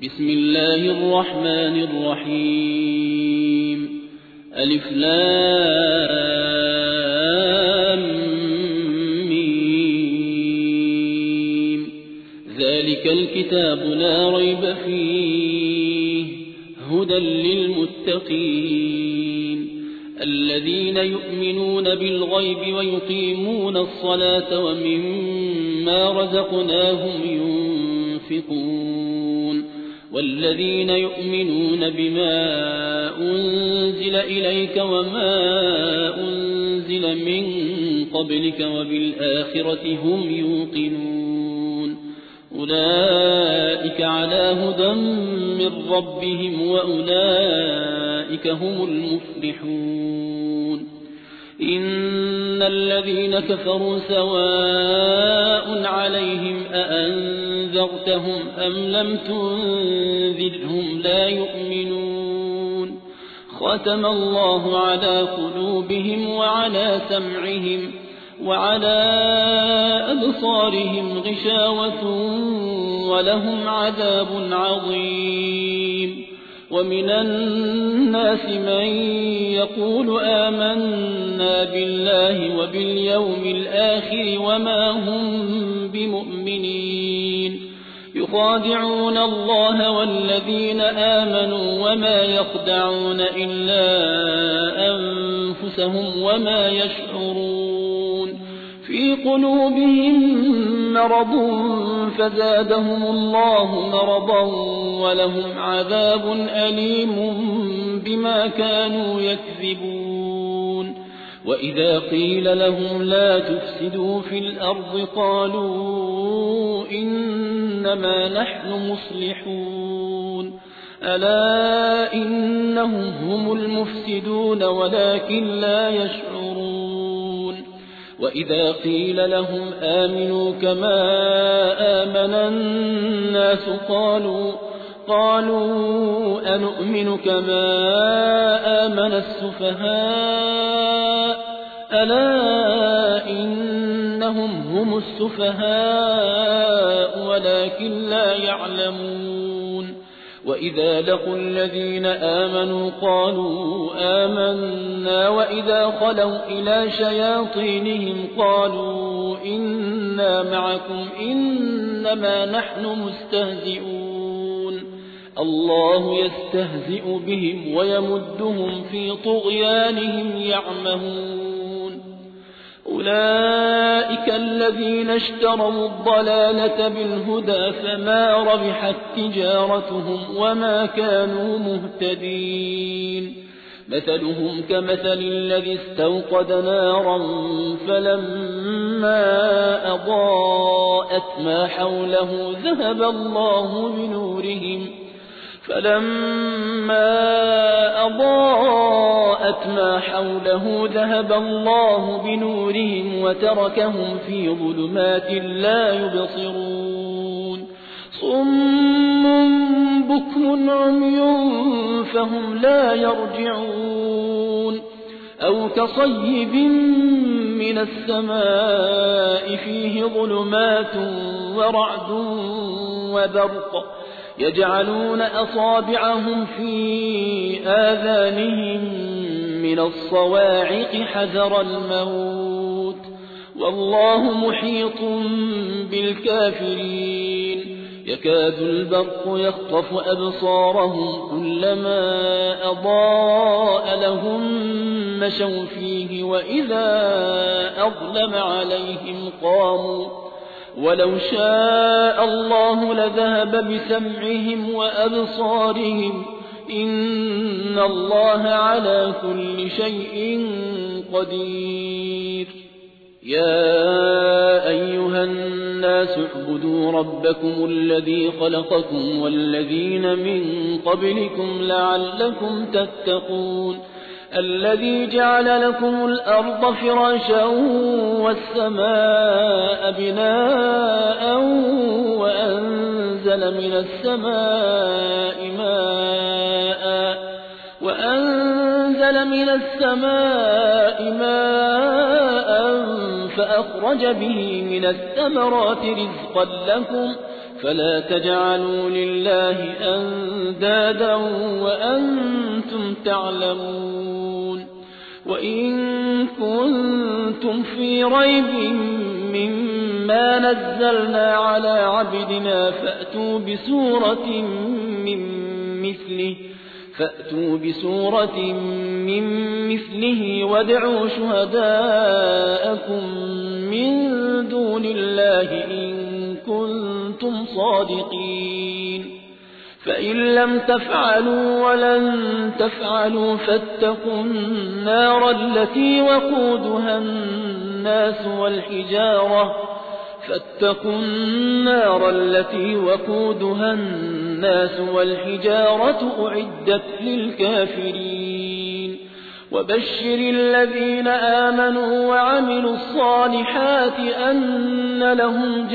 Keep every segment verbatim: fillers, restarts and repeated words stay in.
بسم الله الرحمن الرحيم ألف لام ميم ذلك الكتاب لا ريب فيه هدى للمتقين الذين يؤمنون بالغيب ويقيمون الصلاة ومما رزقناهم ينفقون والذين يؤمنون بما أنزل إليك وما أنزل من قبلك وبالآخرة هم يوقنون أولئك على هدى من ربهم وأولئك هم المفلحون إن الذين كفروا سواء عليهم أأنذرتهم أم لم تنذرهم لا يؤمنون ختم الله على قلوبهم وعلى سمعهم وعلى أبصارهم غشاوة ولهم عذاب عظيم ومن الناس من يقول آمنا بالله وباليوم الآخر وما هم بمؤمنين يخادعون الله والذين آمنوا وما يخدعون إلا أنفسهم وما يشعرون في قلوبهم مرض فزادهم الله مرضا ولهم عذاب أليم بما كانوا يكذبون وإذا قيل لهم لا تفسدوا في الأرض قالوا إنما نحن مصلحون ألا إنهم هم المفسدون ولكن لا يشعرون وإذا قيل لهم آمنوا كما آمن الناس قالوا قالوا أنؤمن كما آمن السفهاء ألا إنهم هم السفهاء ولكن لا يعلمون وإذا لقوا الذين آمنوا قالوا آمنا وإذا خلوا إلى شياطينهم قالوا إنا معكم إنما نحن مستهزئون الله يستهزئ بهم ويمدهم في طغيانهم يعمهون أولئك الذين اشتروا الضلالة بالهدى فما ربحت تجارتهم وما كانوا مهتدين مثلهم كمثل الذي استوقد نارا فلما أضاءت ما حوله ذهب الله بنورهم فلما أضاءت ما حوله ذهب الله بنورهم وتركهم في ظلمات لا يبصرون صم بكم عمي فهم لا يرجعون أو كصيب من السماء فيه ظلمات ورعد وبرق يجعلون أصابعهم في آذانهم من الصواعق حذر الموت والله محيط بالكافرين يكاد البرق يخطف أبصارهم كلما أضاء لهم مشوا فيه وإذا أظلم عليهم قاموا ولو شاء الله لذهب بسمعهم وأبصارهم إن الله على كل شيء قدير يا أيها الناس اعبدوا ربكم الذي خلقكم والذين من قبلكم لعلكم تتقون الذي جعل لكم الأرض فراشا والسماء بناء وأنزل من السماء ماء وأنزل من السماء ماء فأخرج به من الثمرات رزقا لكم فلا تجعلوا لله أندادا وأنتم تعلمون وإن كنتم في ريب مما نزلنا على عبدنا فأتوا بسورة من مثله فأتوا بسورة من مثله وادعوا شهداءكم من دون الله إن كنتم صادقين فإن لم تفعلوا ولن تفعلوا فاتقوا النار التي وقودها الناس والحجارة فاتقوا النار التي وقودها الناس والحجارة أعدت للكافرين وبشر الذين آمنوا وعملوا الصالحات أن لهم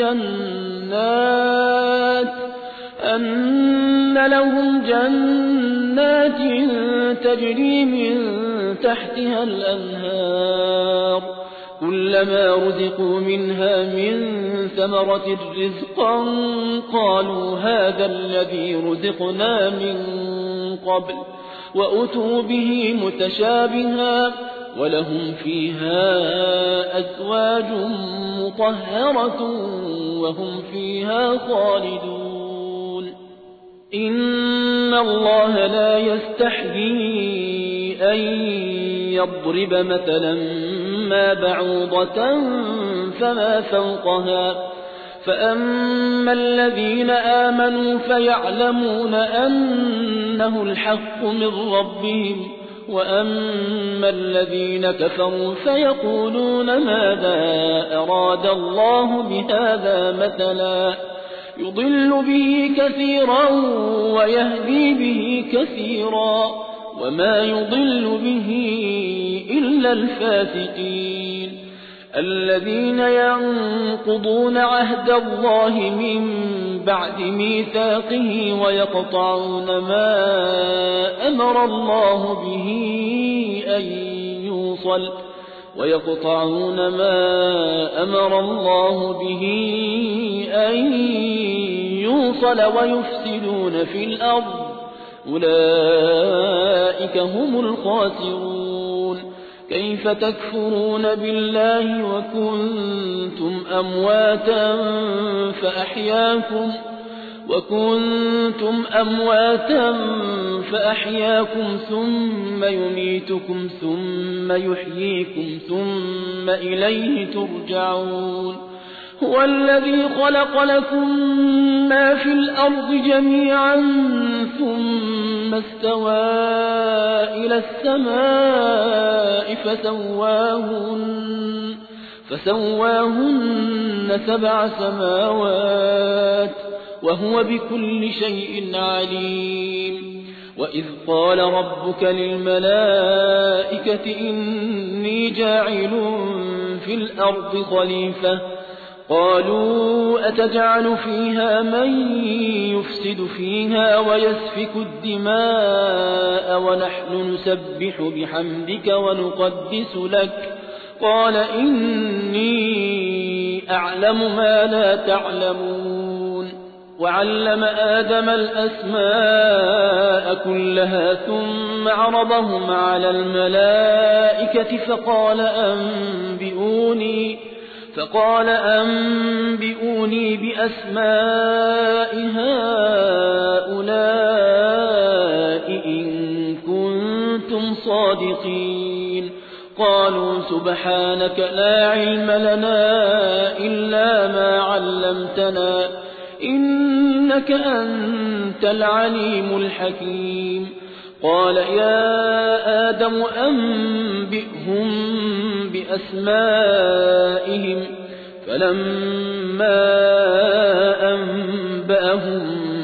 جنات أن لهم جنات تجري من تحتها الأنهار كلما رزقوا منها من ثمرة رزقا قالوا هذا الذي رزقنا من قبل وأتوا به متشابها ولهم فيها أزواج مطهرة وهم فيها خالدون إن الله لا يستحيي أن يضرب مثلا ما بعوضة فما فوقها فأما الذين آمنوا فيعلمون أنه الحق من ربهم وأما الذين كفروا فيقولون ماذا أراد الله بهذا مثلا يضل به كثيرا ويهدي به كثيرا وما يضل به إلا الفاسقين الذين ينقضون عهد الله من بعد ميثاقه ويقطعون ما أمر الله به أن يوصل ويقطعون ما أمر الله به أن يوصل ويفسدون في الأرض أولئك هم الخاسرون كيف تكفرون بالله وكنتم أمواتا فأحياكم وكنتم أمواتا فأحياكم ثم يميتكم ثم يحييكم ثم إليه ترجعون هو الذي خلق لكم ما في الأرض جميعا ثم استوى إلى السماء فسواهن, فسواهن سبع سماوات وهو بكل شيء عليم وإذ قال ربك للملائكة إني جاعل في الأرض خليفة قالوا أتجعل فيها من يفسد فيها ويسفك الدماء ونحن نسبح بحمدك ونقدس لك قال إني أعلم ما لا تعلمون وعلم آدم الأسماء كلها ثم عرضهم على الملائكة فقال أنبئوني فقال أنبئوني بأسماء هؤلاء إن كنتم صادقين قالوا سبحانك لا علم لنا إلا ما علمتنا إنك أنت العليم الحكيم قال يا آدم أنبئهم بأسمائهم فلما أنبأهم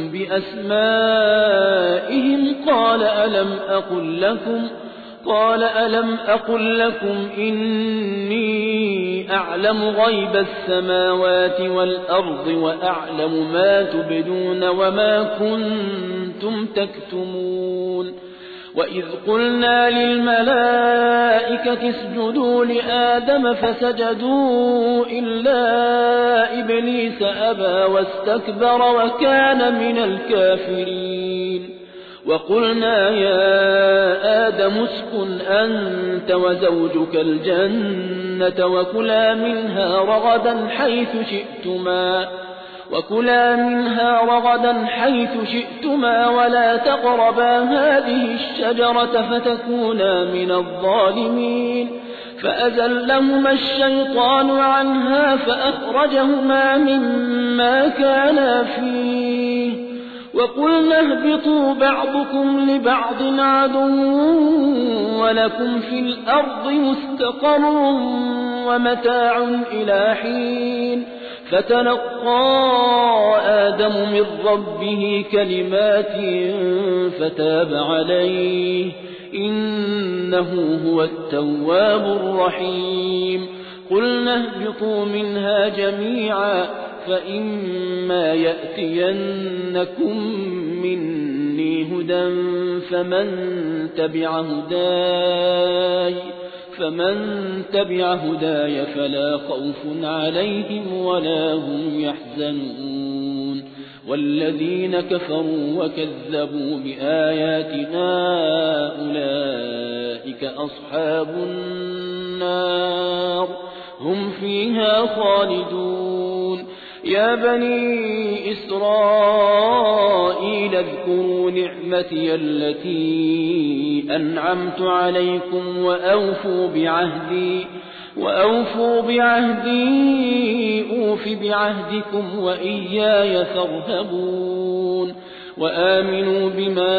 بأسمائهم قال ألم أقل لكم قال ألم أقل لكم إني أعلم غيب السماوات والأرض وأعلم ما تبدون وما كنتم تكتمون وإذ قلنا للملائكة اسجدوا لآدم فسجدوا إلا إبليس أبى واستكبر وكان من الكافرين وقلنا يا آدم اسكن أنت وزوجك الجنة وكلا منها رغدا حيث شئتما وكلا منها رغدا حيث شئتما ولا تقربا هذه الشجرة فتكونا من الظالمين فأزلهما الشيطان عنها فأخرجهما مما كانا فيه وقلنا اهبطوا بعضكم لبعض عدو ولكم في الأرض مستقر ومتاع إلى حين فتلقى آدم من ربه كلمات فتاب عليه إنه هو التواب الرحيم قلنا اهبطوا منها جميعا فإما يأتينكم مني هدى فمن تبع هداي فمن تبع هداي فلا خوف عليهم ولا هم يحزنون والذين كفروا وكذبوا بآياتنا أولئك أصحاب النار هم فيها خالدون يا بني إسرائيل اذكروا نعمتي التي أنعمت عليكم وأوفوا بعهدي وأوفوا بعهدي أوف بعهدكم وإياي فارهبون وآمنوا بما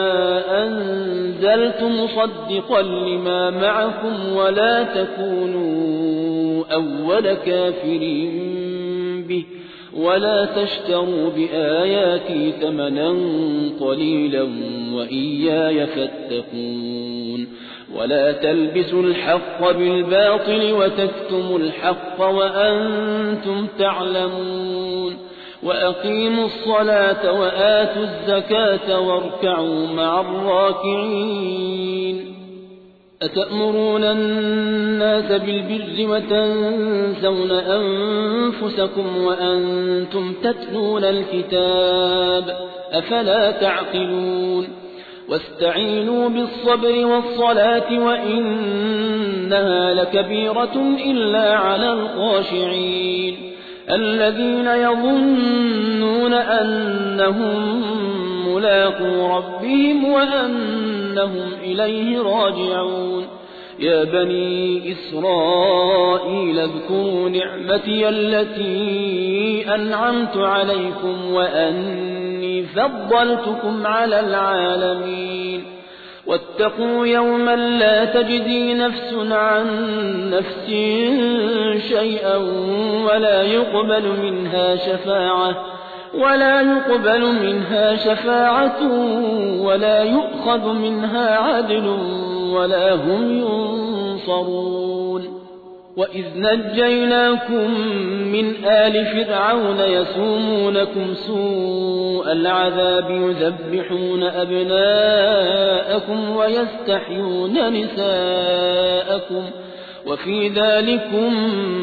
أنزلت مصدقا لما معكم ولا تكونوا أول كافر به ولا تشتروا بآياتي ثمنا قليلا وإياي فاتقون ولا تلبسوا الحق بالباطل وتكتموا الحق وأنتم تعلمون وأقيموا الصلاة وآتوا الزكاة واركعوا مع الراكعين أتأمرون الناس بالبر وتنسون أنفسكم وأنتم تتلون الكتاب أفلا تعقلون واستعينوا بالصبر والصلاة وإنها لكبيرة إلا على الخاشعين الذين يظنون أنهم ملاقو ربهم وأنهم إليه راجعون يا بني إسرائيل اذكروا نعمتي التي أنعمت عليكم وأني فضلتكم على العالمين واتقوا يوما لا تجزي نفس عن نفس شيئا ولا يقبل منها شفاعة ولا يقبل منها شفاعة ولا يؤخذ منها عدل ولا هم ينصرون وإذ نجيناكم من آل فرعون يسومونكم سوء العذاب يذبحون أبناءكم ويستحيون نساءكم وفي ذلكم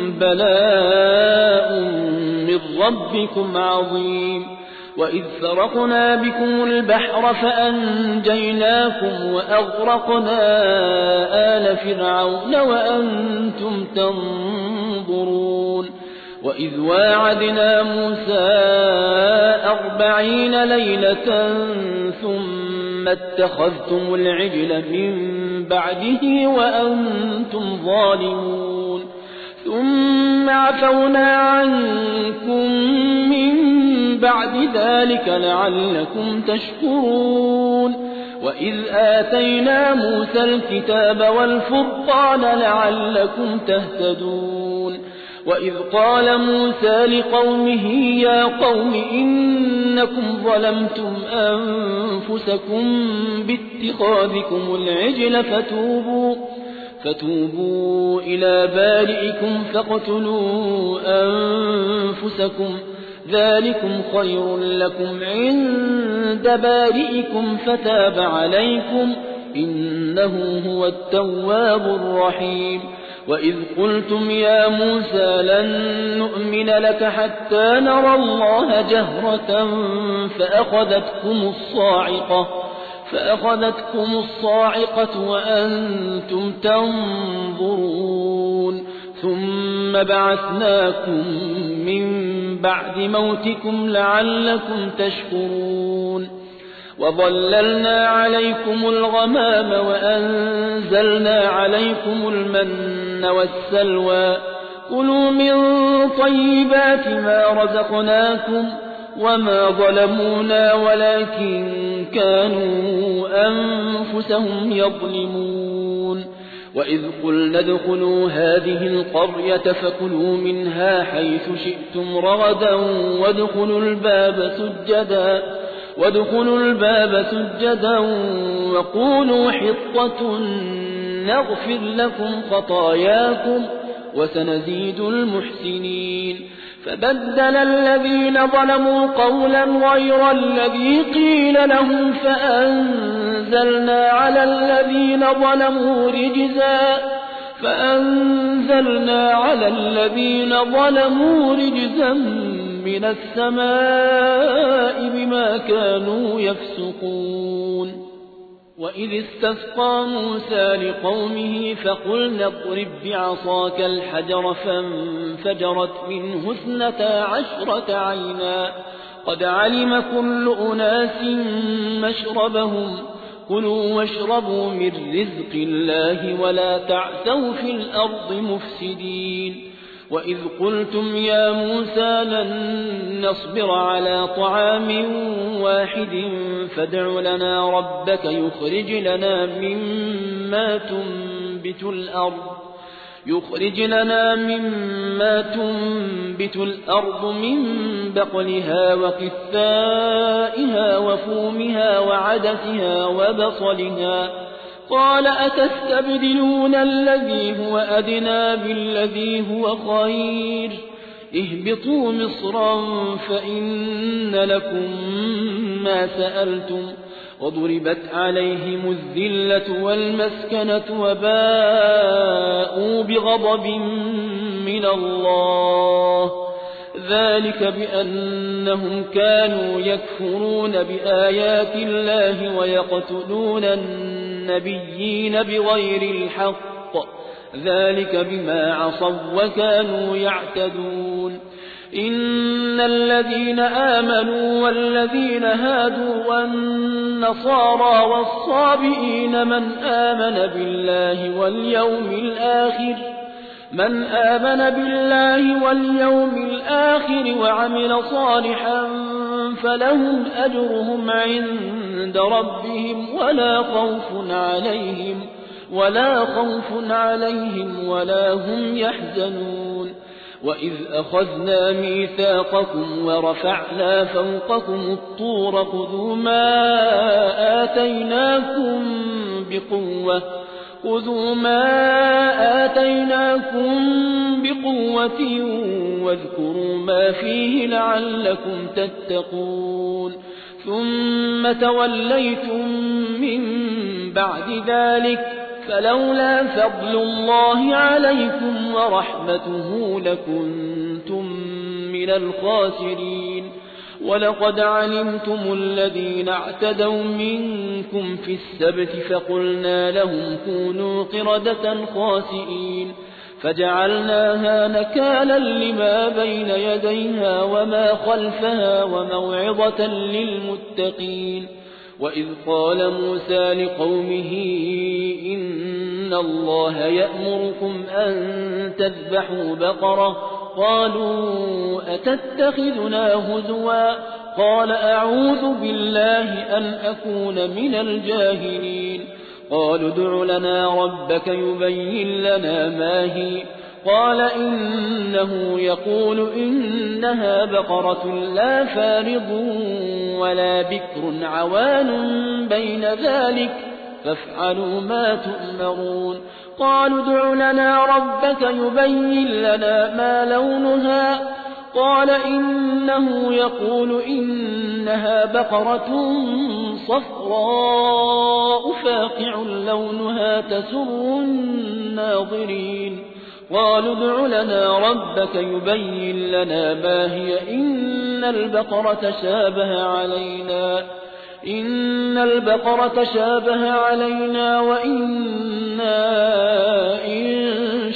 بلاء من ربكم عظيم وإذ فرقنا بكم البحر فأنجيناكم وأغرقنا آل فرعون وأنتم تنظرون وإذ واعدنا موسى أربعين ليلة ثم اتخذتم العجل من بعده وأنتم ظالمون ثم عفونا عنكم من بعد ذلك لعلكم تشكرون وإذ آتينا موسى الكتاب والفرقان لعلكم تهتدون وإذ قال موسى لقومه يا قوم إنكم ظلمتم أنفسكم باتخاذكم العجل فتوبوا فتوبوا إلى بارئكم فاقتلوا أنفسكم ذلكم خير لكم عند بارئكم فتاب عليكم إنه هو التواب الرحيم وإذ قلتم يا موسى لن نؤمن لك حتى نرى الله جهرة فأخذتكم الصاعقة فأخذتكم الصاعقة وأنتم تنظرون ثم بعثناكم من بعد موتكم لعلكم تشكرون وظللنا عليكم الغمام وأنزلنا عليكم المن والسلوى كلوا من طيبات ما رزقناكم وما ظلمونا ولكن كانوا أنفسهم يظلمون وإذ قلنا ادخلوا هذه القرية فكلوا منها حيث شئتم رغدا وادخلوا الباب سجدا وادخلوا الباب سجدا وقولوا حطة نغفر لكم خطاياكم وسنزيد المحسنين فبدل الذين ظلموا قولا غير الذي قيل لهم فأنزلنا على الذين ظلموا رجزا فأنزلنا على الذين ظلموا رجزا من السماء بما كانوا يفسقون وإذ استسقى موسى لقومه فقلنا اضرب بعصاك الحجر فانفجرت منه اثنتا عشرة عينا قد علم كل أناس مشربهم كلوا واشربوا من رزق الله ولا تعثوا في الأرض مفسدين وإذ قلتم يا موسى لن نصبر على طعام واحد فادع لنا ربك يخرج لنا مما تنبت الأرض يخرج لنا مما تنبت الأرض من بقلها وقثائها وفومها وعدسها وبصلها قال أتستبدلون الذي هو أدنى بالذي هو خير اهبطوا مصرا فإن لكم ما سألتم وضربت عليهم الذلة والمسكنة وباءوا بغضب من الله ذلك بأنهم كانوا يكفرون بآيات الله ويقتلون النبيين بغير الحق ذلك بما عصوا وكانوا يعتدون إن الذين آمنوا والذين هادوا والنصارى والصابئين من آمن بالله واليوم الآخر من آمن بالله واليوم الآخر وعمل صالحا فلهم أجرهم عند ربهم ولا خوف عليهم ولا خوف عليهم ولا هم يحزنون وإذ أخذنا ميثاقكم ورفعنا فوقكم الطور خذوا ما آتيناكم بقوة خذوا ما آتيناكم بقوة واذكروا ما فيه لعلكم تتقون ثم توليتم من بعد ذلك فلولا فضل الله عليكم ورحمته لكنتم من الخاسرين ولقد علمتم الذين اعتدوا منكم في السبت فقلنا لهم كونوا قردة خاسئين فجعلناها نكالا لما بين يديها وما خلفها وموعظة للمتقين وإذ قال موسى لقومه إن الله يأمركم أن تذبحوا بقرة قالوا أتتخذنا هزوا قال أعوذ بالله أن أكون من الجاهلين قالوا ادع لنا ربك يبين لنا ما هي قال إنه يقول إنها بقرة لا فارض ولا بكر عوان بين ذلك فافعلوا ما تؤمرون قالوا ادع لنا ربك يبين لنا ما لونها قال إنه يقول إنها بقرة صفراء بيضاء فاقع لونها تسر الناظرين قالوا ادع لنا ربك يبين لنا ما هي إن البقرة شابه علينا إن البقرة شابه علينا وإنا إن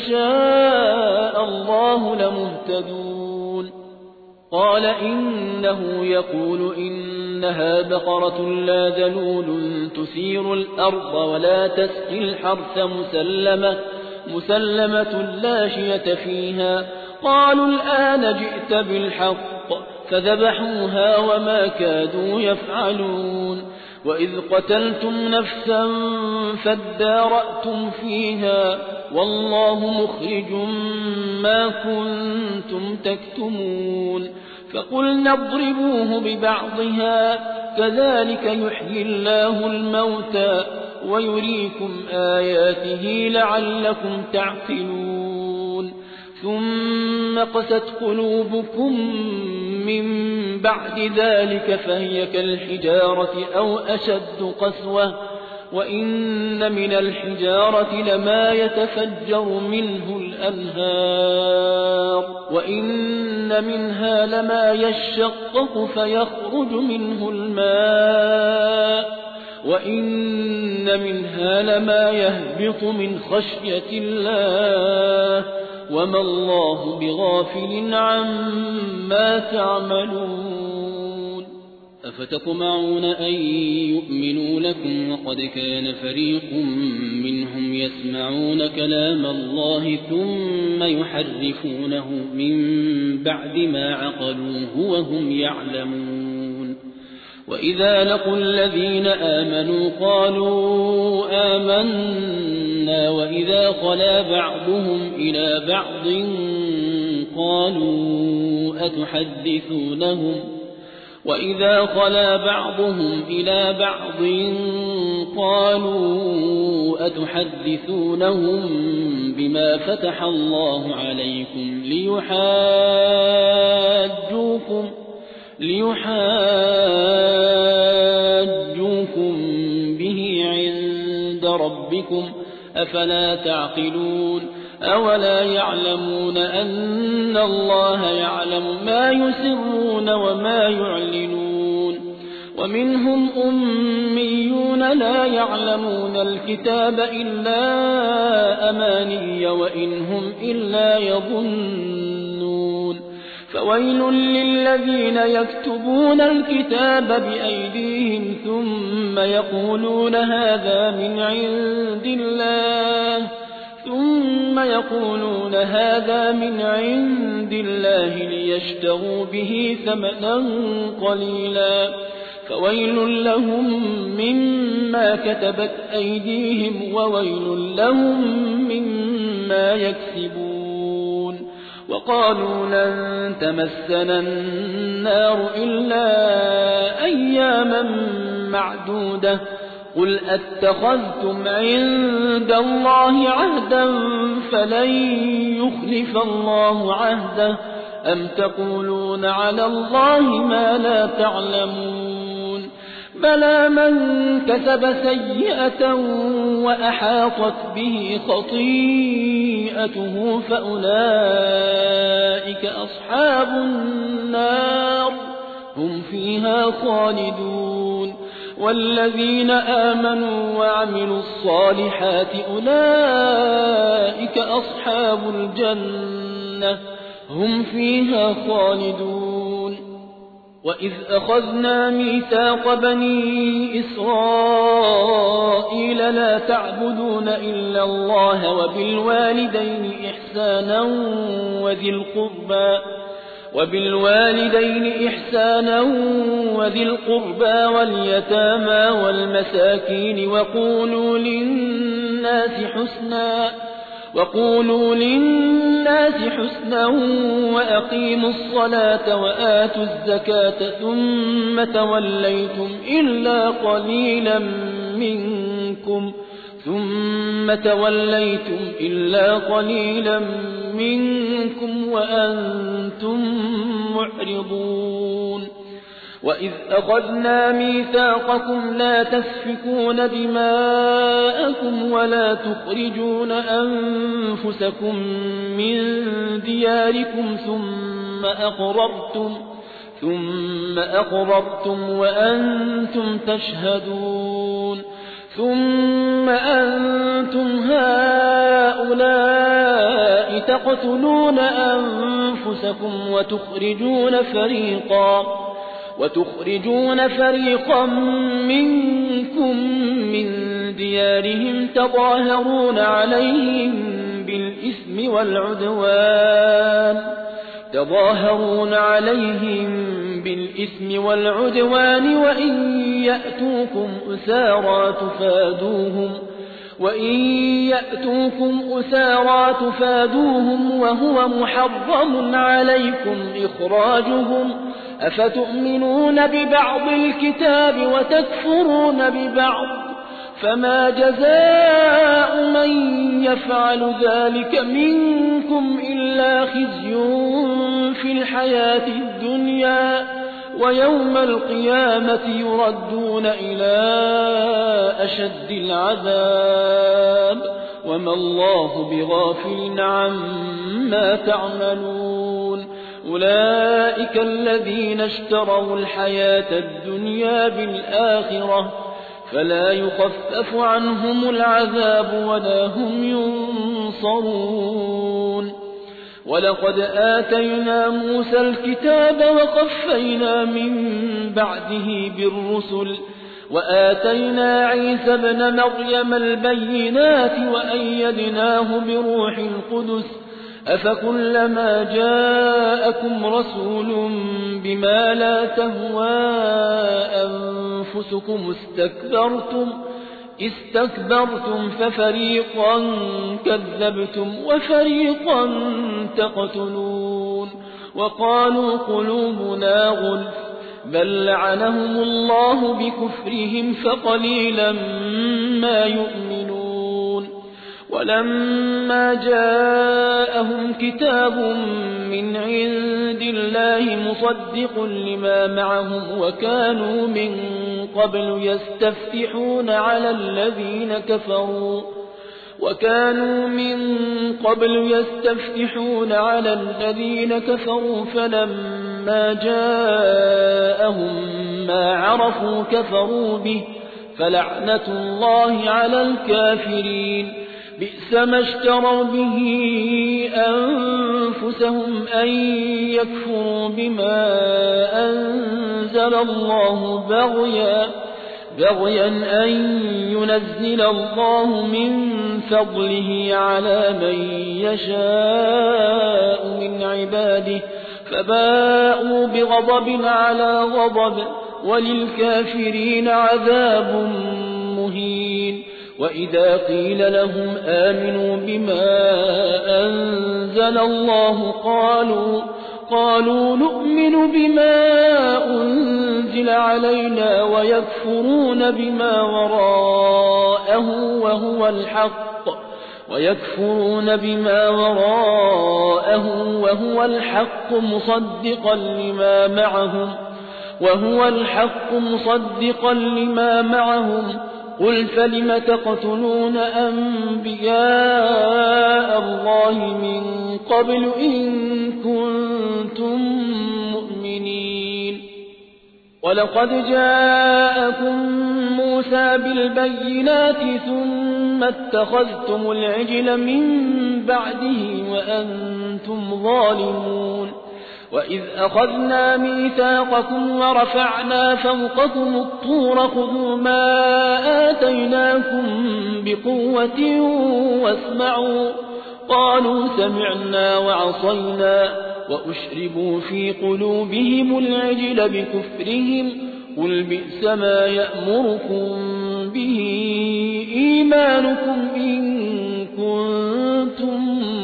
شاء الله لمهتدون قال إنه يقول إنها بقرة لا ذلول تثير الأرض ولا تسقي الحرث مسلمة مسلمة لا شية فيها قالوا الآن جئت بالحق فذبحوها وما كادوا يفعلون وإذ قتلتم نفسا فادارأتم فيها والله مخرج ما كنتم تكتمون فقلنا اضربوه ببعضها كذلك يحيي الله الموتى ويريكم آياته لعلكم تعقلون ثم قست قلوبكم من بعد ذلك فهي كالحجارة أو أشد قسوة وإن من الحجارة لما يتفجر منه الأنهار وإن منها لما يشقق فيخرج منه الماء وإن منها لما يهبط من خشية الله وما الله بغافل عما تعملون أفتطمعون أن يؤمنوا لكم وقد كان فريق منهم يسمعون كلام الله ثم يحرفونه من بعد ما عقلوه وهم يعلمون وإذا لقوا الذين آمنوا قالوا آمنا وإذا خلا بعضهم إلى بعض قالوا أتحدثونهم وإذا خلا بعضهم إلى بعض قالوا أتحدثونهم بما فتح الله عليكم ليحاجوكم ليحاجوكم به عند ربكم أفلا تعقلون أولا يعلمون أن الله يعلم ما يسرون وما يعلنون ومنهم أميون لا يعلمون الكتاب إلا أماني وإنهم إلا يظنون فويل للذين يكتبون الكتاب بأيديهم ثم يقولون هذا من عند الله ثم يقولون هذا من عند الله ليشتروا به ثمنا قليلا فويل لهم مما كتبت أيديهم وويل لهم مما يكسبون وقالوا لن تمسنا النار إلا أياما معدودة قل أتخذتم عند الله عهدا فلن يخلف الله عهده أم تقولون على الله ما لا تعلمون بلى من كسب سيئة وأحاطت به خطيئته فأولئك أصحاب النار هم فيها خالدون والذين آمنوا وعملوا الصالحات أولئك أصحاب الجنة هم فيها خالدون وإذ أخذنا ميثاق بني إسرائيل لا تعبدون إلا الله وبالوالدين إحسانا وذي القربى وبالوالدين إحسانا وذي القربى واليتامى والمساكين وقولوا للناس حسنا وقولوا للناس حسنا وأقيموا الصلاة وآتوا الزكاة ثم توليتم إلا قليلا منكم ثم توليتم إلا قليلا منكم وأنتم معرضون وإذ أخذنا ميثاقكم لا تسفكون دماءكم ولا تخرجون أنفسكم من دياركم ثم أقررتم ثم أقررتم وأنتم تشهدون ثم أنتم هؤلاء تقتلون أنفسكم وتخرجون فريقا وتخرجون فريقا منكم من ديارهم تظاهرون عليهم بالإثم والعدوان تظاهرون عليهم بالإثم والعدوان وإن يأتوكم أسارى تفادوهم وإن يأتوكم أسارى تفادوهم وهو محرم عليكم إخراجهم أفتؤمنون ببعض الكتاب وتكفرون ببعض فما جزاء من يفعل ذلك منكم إلا خزي في الحياة الدنيا ويوم القيامة يردون إلى أشد العذاب وما الله بغافل عما تعملون أولئك الذين اشتروا الحياة الدنيا بالآخرة فلا يخفف عنهم العذاب ولا هم ينصرون ولقد آتينا موسى الكتاب وقفينا من بعده بالرسل وآتينا عيسى ابن مريم البينات وأيدناه بروح القدس أفكلما جاءكم رسول بما لا تهوى أنفسكم استكبرتم استكبرتم ففريقا كذبتم وفريقا تقتلون وقالوا قلوبنا غلف بل لعنهم الله بكفرهم فقليلا ما يؤمنون ولما جاءهم كتاب من عند الله مصدق لما معهم وكانوا من قبل يستفتحون على الذين كفروا وكانوا من قبل يستفتحون على الذين كفروا فلما جاءهم ما عرفوا كفروا به فلعنة الله على الكافرين بئس ما اشتروا به أنفسهم أن يكفروا بما أنزل الله بغيا بغيا أن ينزل الله من فضله على من يشاء من عباده فباءوا بغضب على غضب وللكافرين عذاب مهين وإذا قيل لهم آمنوا بما أنزل الله قالوا قالوا نؤمن بما أنزل علينا ويكفرون بما وراءه وهو الحق ويكفرون بما وراءه وهو الحق مصدقا لما معهم وهو الحق مصدقا لما معهم قل فلم تقتلون أنبياء الله من قبل إن كنتم مؤمنين ولقد جاءكم موسى بالبينات ثم اتخذتم العجل من بعده وأنتم ظالمون وإذ أخذنا ميثاقكم ورفعنا فوقكم الطور خذوا ما آتيناكم بقوة واسمعوا قالوا سمعنا وعصينا وأشربوا في قلوبهم العجل بكفرهم قل بئس ما يأمركم به إيمانكم إن كنتم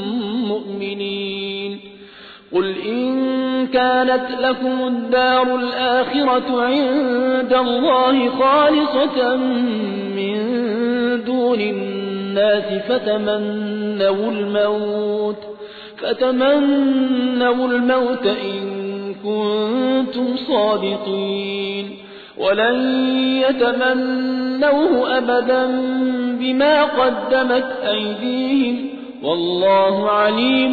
مؤمنين قل إن كانت لكم الدار الآخرة عند الله خالصة من دون الناس فتمنوا الموت فتمنوا الموت إن كنتم صادقين ولن يتمنوه أبدا بما قدمت أيديهم والله عليم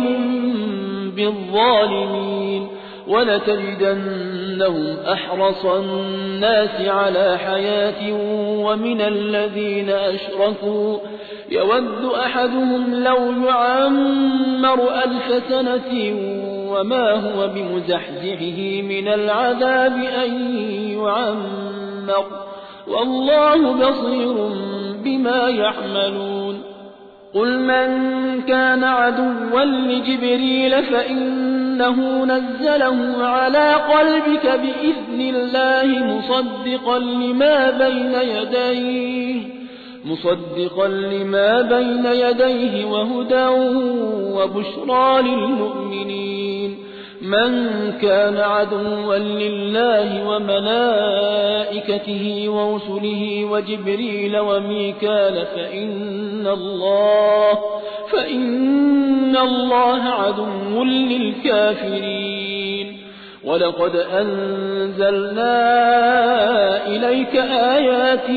بالظالمين ولتجدنهم أحرص الناس على حياة ومن الذين أشركوا يود أحدهم لو يعمر ألف سنة وما هو بمزحزحه من العذاب أن يعمر والله بصير بما يعملون قل من كان عدوا لجبريل فإنه نزله على قلبك بإذن الله مصدقا لما بين يديه مصدقا لما بين يديه وهدى وبشرى للمؤمنين من كان عدوا لله وملائكته ورسله وجبريل وميكال فإن الله فإن الله عدو للكافرين ولقد أنزلنا إليك آيات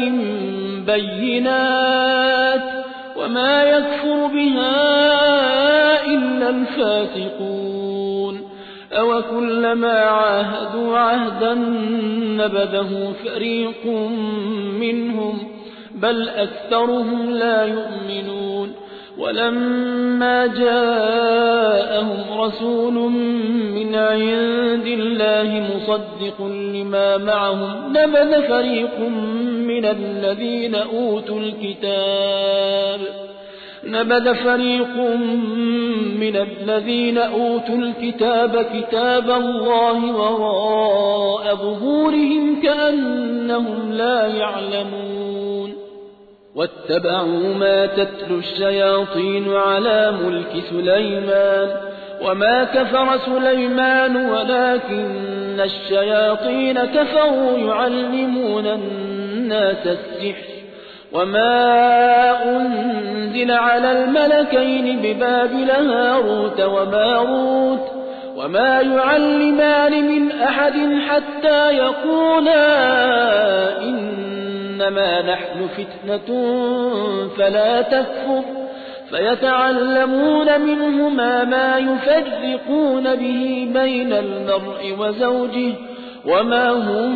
بينات وما يكفر بها إلا الفاسقون أو كلما عاهدوا عهدا نبذه فريق منهم بل أكثرهم لا يؤمنون ولما جاءهم رسول من عند الله مصدق لما معهم نبذ فريق من الذين أوتوا الكتاب نبذ فريق من الذين أوتوا الكتاب كتاب الله وراء ظهورهم كأنهم لا يعلمون واتبعوا ما تتلو الشياطين على ملك سليمان وما كفر سليمان ولكن الشياطين كفروا يعلمون الناس السحر وما أنزل على الملكين ببابل هاروت وماروت وما يعلمان من أحد حتى يقولا إنما نحن فتنة فلا تكفر فيتعلمون منهما ما يفرقون به بين المرء وزوجه وما هم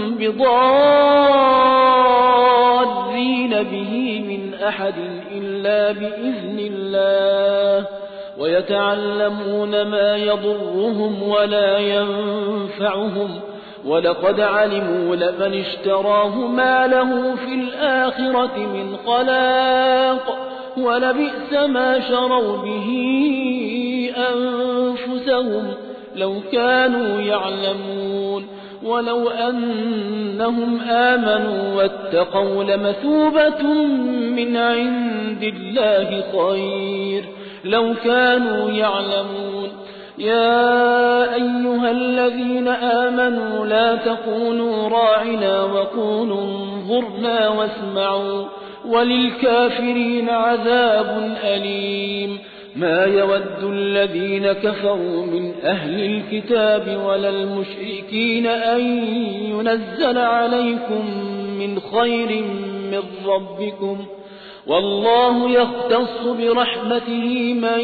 بضارين به من أحد إلا بإذن الله ويتعلمون ما يضرهم ولا ينفعهم ولقد علموا لمن اشتراه ما له في الآخرة من خلاق ولبئس ما شروا به أنفسهم لو كانوا يعلمون ولو أنهم آمنوا واتقوا لمثوبة من عند الله خير لو كانوا يعلمون يا أيها الذين آمنوا لا تقولوا راعنا وقولوا انظرنا واسمعوا وللكافرين عذاب أليم ما يود الذين كفروا من أهل الكتاب ولا المشركين أن ينزل عليكم من خير من ربكم والله يختص برحمته من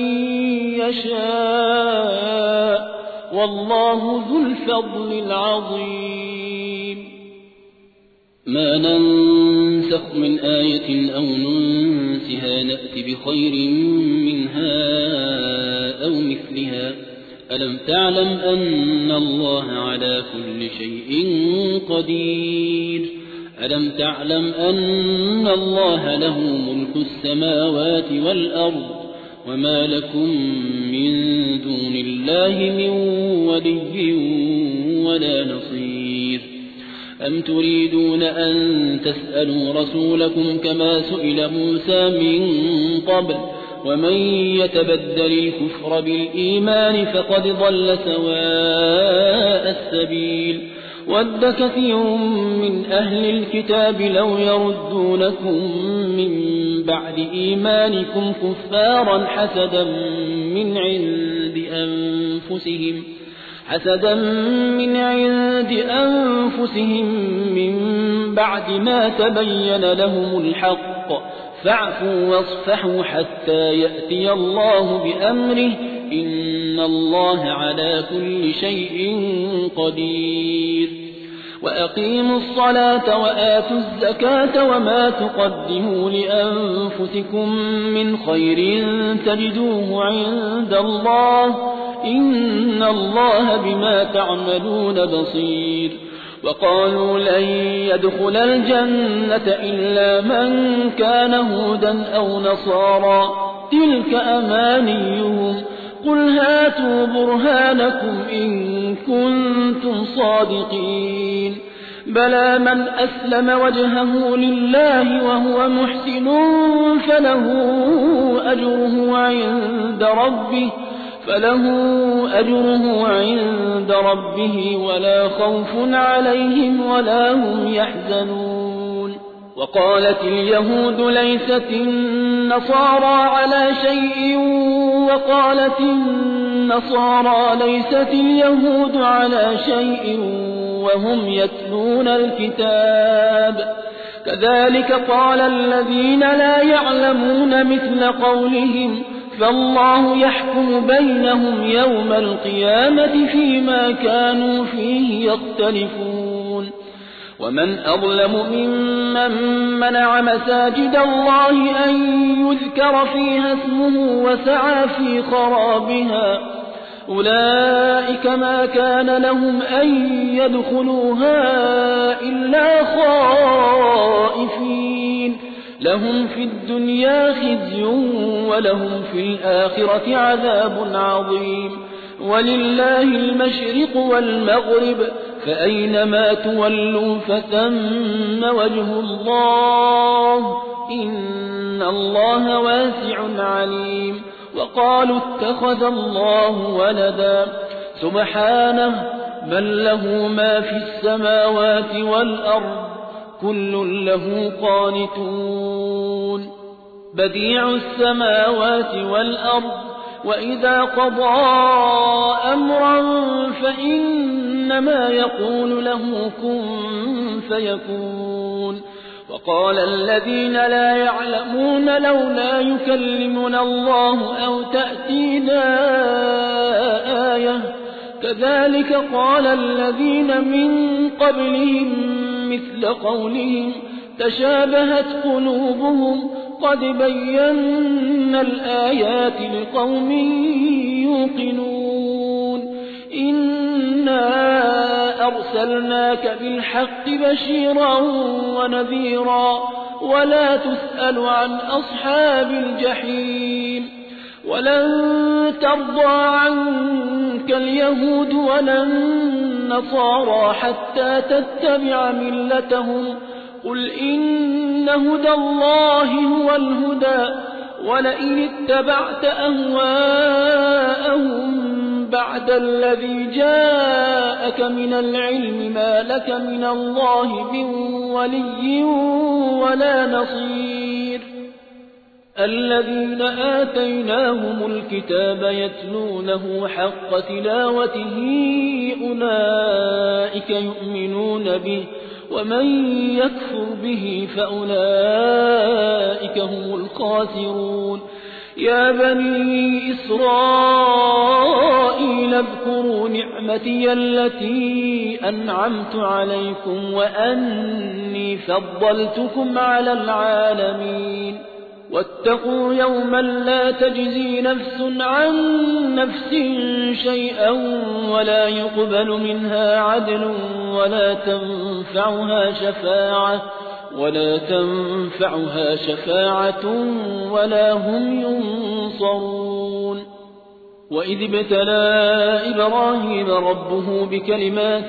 يشاء والله ذو الفضل العظيم ما ننسخ من آية أو ننسها نأت بخير منها أو مثلها ألم تعلم أن الله على كل شيء قدير ألم تعلم أن الله له ملك السماوات والأرض وما لكم من دون الله من ولي ولا نصير أم تريدون أن تسألوا رسولكم كما سئل موسى من قبل ومن يتبدل الكفر بالإيمان فقد ضل سواء السبيل ود كثير من أهل الكتاب لو يردونكم من بعد إيمانكم كفارا حسدا من عند أنفسهم حسدا من عند أنفسهم من بعد ما تبين لهم الحق فاعفوا واصفحوا حتى يأتي الله بأمره إن الله على كل شيء قدير وأقيموا الصلاة وآتوا الزكاة وما تقدموا لأنفسكم من خير تجدوه عند الله إن الله بما تعملون بصير وقالوا لن يدخل الجنة إلا من كان هودا أو نصارى تلك أمانيهم قل هاتوا برهانكم إن كنتم صادقين بلى من أسلم وجهه لله وهو محسن فله أجره عند ربه فله أجره عند ربه ولا خوف عليهم ولا هم يحزنون وقالت اليهود ليست النصارى على شيء وقالت النصارى ليست اليهود على شيء وهم يتلون الكتاب كذلك قال الذين لا يعلمون مثل قولهم فالله يحكم بينهم يوم القيامة فيما كانوا فيه يختلفون ومن أظلم ممن منع مساجد الله أن يذكر فيها اسمه وسعى في خرابها أولئك ما كان لهم أن يدخلوها إلا خائفين لهم في الدنيا خزي ولهم في الآخرة عذاب عظيم ولله المشرق والمغرب فأينما تولوا فثم وجه الله إن الله واسع عليم وقالوا اتخذ الله ولدا سبحانه بل له ما في السماوات والأرض كل له قانتون بديع السماوات والأرض وإذا قضى أمرا فإنما يقول له كن فيكون وقال الذين لا يعلمون لولا يكلمنا الله أو تأتينا آية كذلك قال الذين من قبلهم مثل قولهم تشابهت قلوبهم قد بينا الآيات لقوم يوقنون إنا أرسلناك بالحق بشيرا ونذيرا ولا تسأل عن أصحاب الجحيم ولن ترضى عنك اليهود ولا النصارى حتى تتبع ملتهم قل إن هدى الله هو الهدى ولئن اتبعت أهواءهم بعد الذي جاءك من العلم ما لك من الله من ولي ولا نصير الذين آتيناهم الكتاب يتلونه حق تلاوته أولئك يؤمنون به ومن يكفر به فأولئك هم الخاسرون يا بني إسرائيل اذكروا نعمتي التي أنعمت عليكم وأني فضلتكم على العالمين واتقوا يوما لا تجزي نفس عن نفس شيئا ولا يقبل منها عدل ولا تنفعها شفاعة ولا تنفعها شفاعة ولا هم ينصرون وإذ ابتلى إبراهيم ربه بكلمات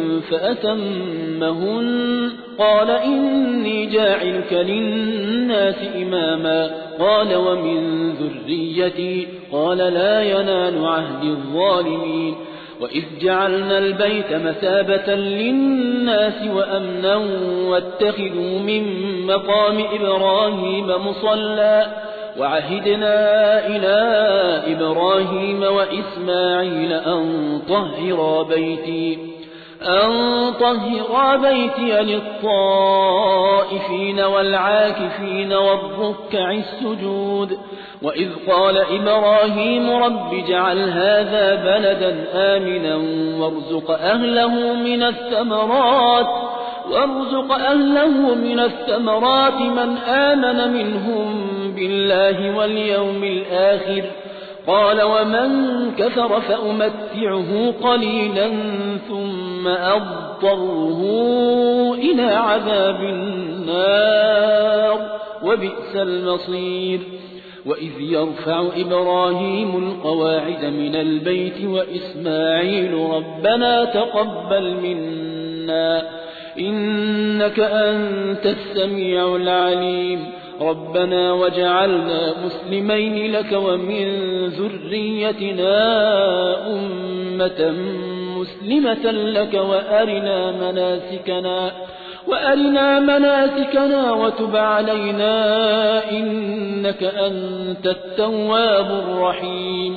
فأتمهن قال إني جاعلك للناس إماما قال ومن ذريتي قال لا ينال عهد الظالمين وإذ جعلنا البيت مثابة للناس وأمنا واتخذوا من مقام إبراهيم مصلى وعهدنا إلى إبراهيم وإسماعيل أن طهرا بيتي أن طهرا بيتي للطائفين والعاكفين والركع السجود وإذ قال إبراهيم رب اجعل هذا بلدا آمنا وارزق أهله من الثمرات وارزق أهله من الثمرات من آمن منهم بالله واليوم الآخر قال ومن كفر فأمتعه قليلا ثم أضطره إلى عذاب النار وبئس المصير وإذ يرفع إبراهيم القواعد من البيت وإسماعيل ربنا تقبل منا إنك أنت السميع العليم ربنا وجعلنا مسلمين لك ومن ذريتنا أمة مسلمة لك وأرنا مناسكنا وأرنا مناسكنا وتب علينا إنك أنت التواب الرحيم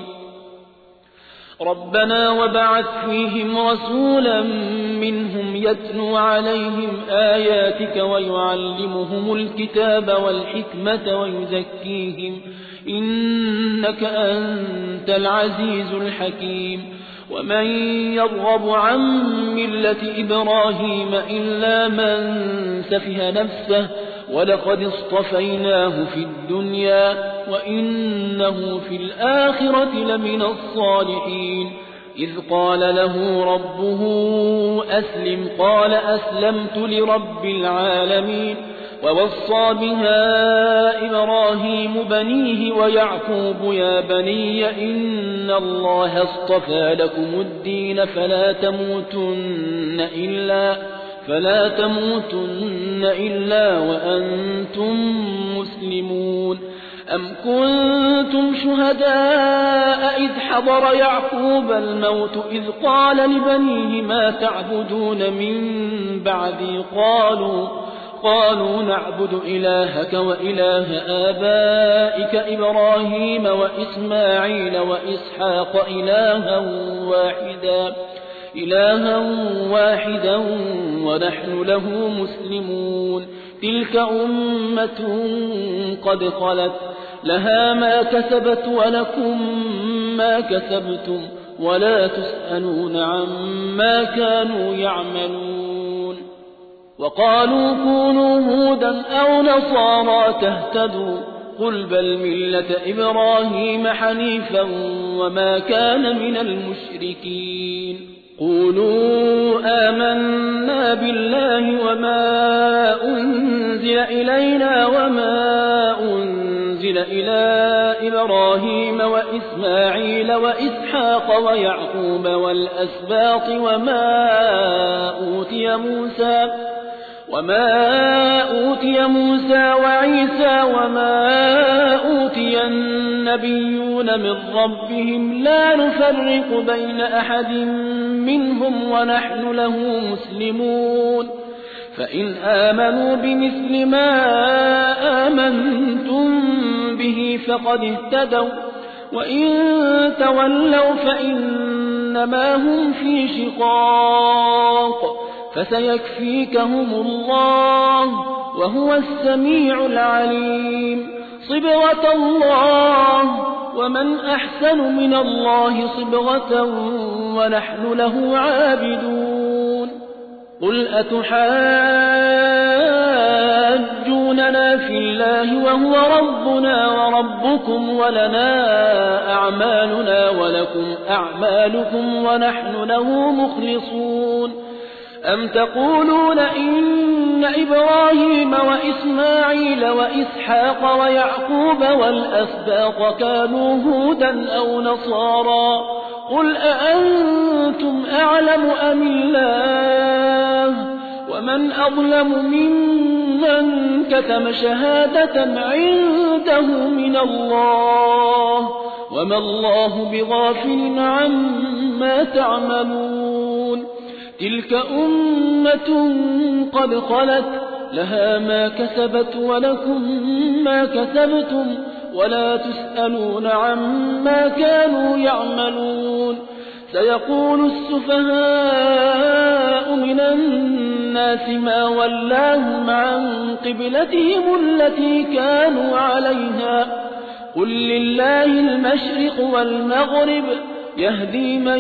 ربنا وبعث فيهم رسولا منهم يتلو عليهم آياتك ويعلمهم الكتاب والحكمة ويزكيهم إنك أنت العزيز الحكيم ومن يرغب عن ملة إبراهيم إلا من سفه نفسه ولقد اصطفيناه في الدنيا وإنه في الآخرة لمن الصالحين إذ قال له ربه أسلم قال أسلمت لرب العالمين ووصى بها إبراهيم بنيه ويعقوب يا بني إن الله اصطفى لكم الدين فلا تموتن إلا فلا تموتن إلا وأنتم مسلمون أم كنتم شهداء إذ حضر يعقوب الموت إذ قال لبنيه ما تعبدون من بعدي قالوا قالوا نعبد إلهك وإله آبائك إبراهيم وإسماعيل وإسحاق إلها واحدا إلها واحدا ونحن له مسلمون تلك أمة قد خلت لها ما كسبت ولكم ما كسبتم ولا تسألون عما كانوا يعملون وقالوا كونوا هودا أو نصارى تهتدوا قل بل ملة إبراهيم حنيفا وما كان من المشركين قولوا آمنا بالله وما أنزل إلينا وما أنزل إلى إبراهيم وإسماعيل وإسحاق ويعقوب والأسباط وما أوتي موسى وما أوتي موسى وعيسى وما أوتي النبيون من ربهم لا نفرق بين أحد منهم ونحن له مسلمون فإن آمنوا بمثل ما آمنتم به فقد اهتدوا وإن تولوا فإنما هم في شقاق فسيكفيكهم الله وهو السميع العليم صبغة الله ومن أحسن من الله صبغة ونحن له عابدون قل أتحاجوننا في الله وهو ربنا وربكم ولنا أعمالنا ولكم أعمالكم ونحن له مخلصون أم تقولون إن إبراهيم وإسماعيل وإسحاق ويعقوب والأسباط كانوا هودا أو نصارى قل أأنتم أعلم أم الله ومن أظلم ممن كتم شهادة عنده من الله وما الله بغافل عما تعملون تلك أمة قد خلت لها ما كسبت ولكم ما كسبتم ولا تسألون عما كانوا يعملون سيقول السفهاء من الناس ما ولاهم عن قبلتهم التي كانوا عليها قل لله المشرق والمغرب يهدي من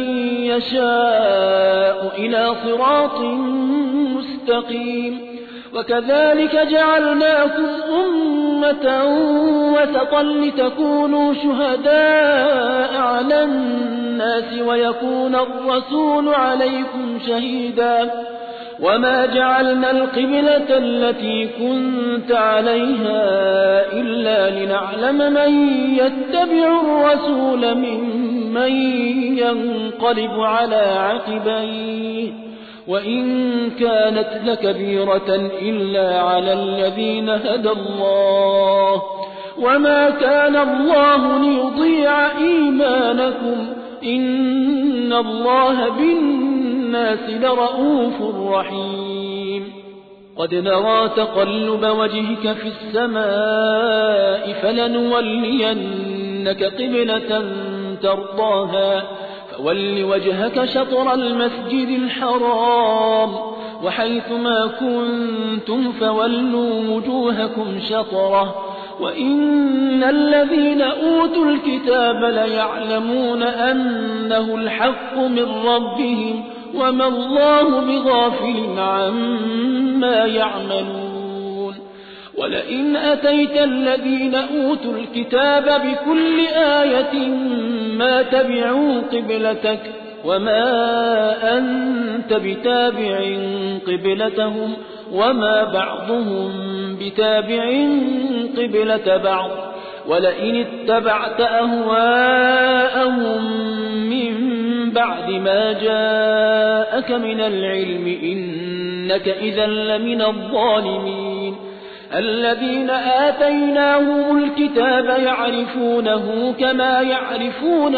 يشاء إلى صراط مستقيم وكذلك جعلناكم أمة وسطا لتكونوا شهداء على الناس ويكون الرسول عليكم شهيدا وما جعلنا القبلة التي كنت عليها إلا لنعلم من يتبع الرسول ممن ينقلب على عقبيه وإن كانت لكبيرة إلا على الذين هدى الله وما كان الله ليضيع إيمانكم إن الله بالناس لرؤوف رحيم قد نرى تقلب وجهك في السماء فلنولينك قبلة ترضاها فول وجهك شطر المسجد الحرام وحيث ما كنتم فولوا وجوهكم شطره وإن الذين أوتوا الكتاب ليعلمون أنه الحق من ربهم وما الله بغافل عما يعملون ولئن أتيت الذين أوتوا الكتاب بكل آية ما تبعوا قبلتك وما أنت بتابع قبلتهم وما بعضهم بتابع قبلة بعض ولئن اتبعت أهواءهم من بعد ما جاءك من العلم إنك إذا لمن الظالمين الذين آتيناهم الكتاب يعرفونه كما يعرفون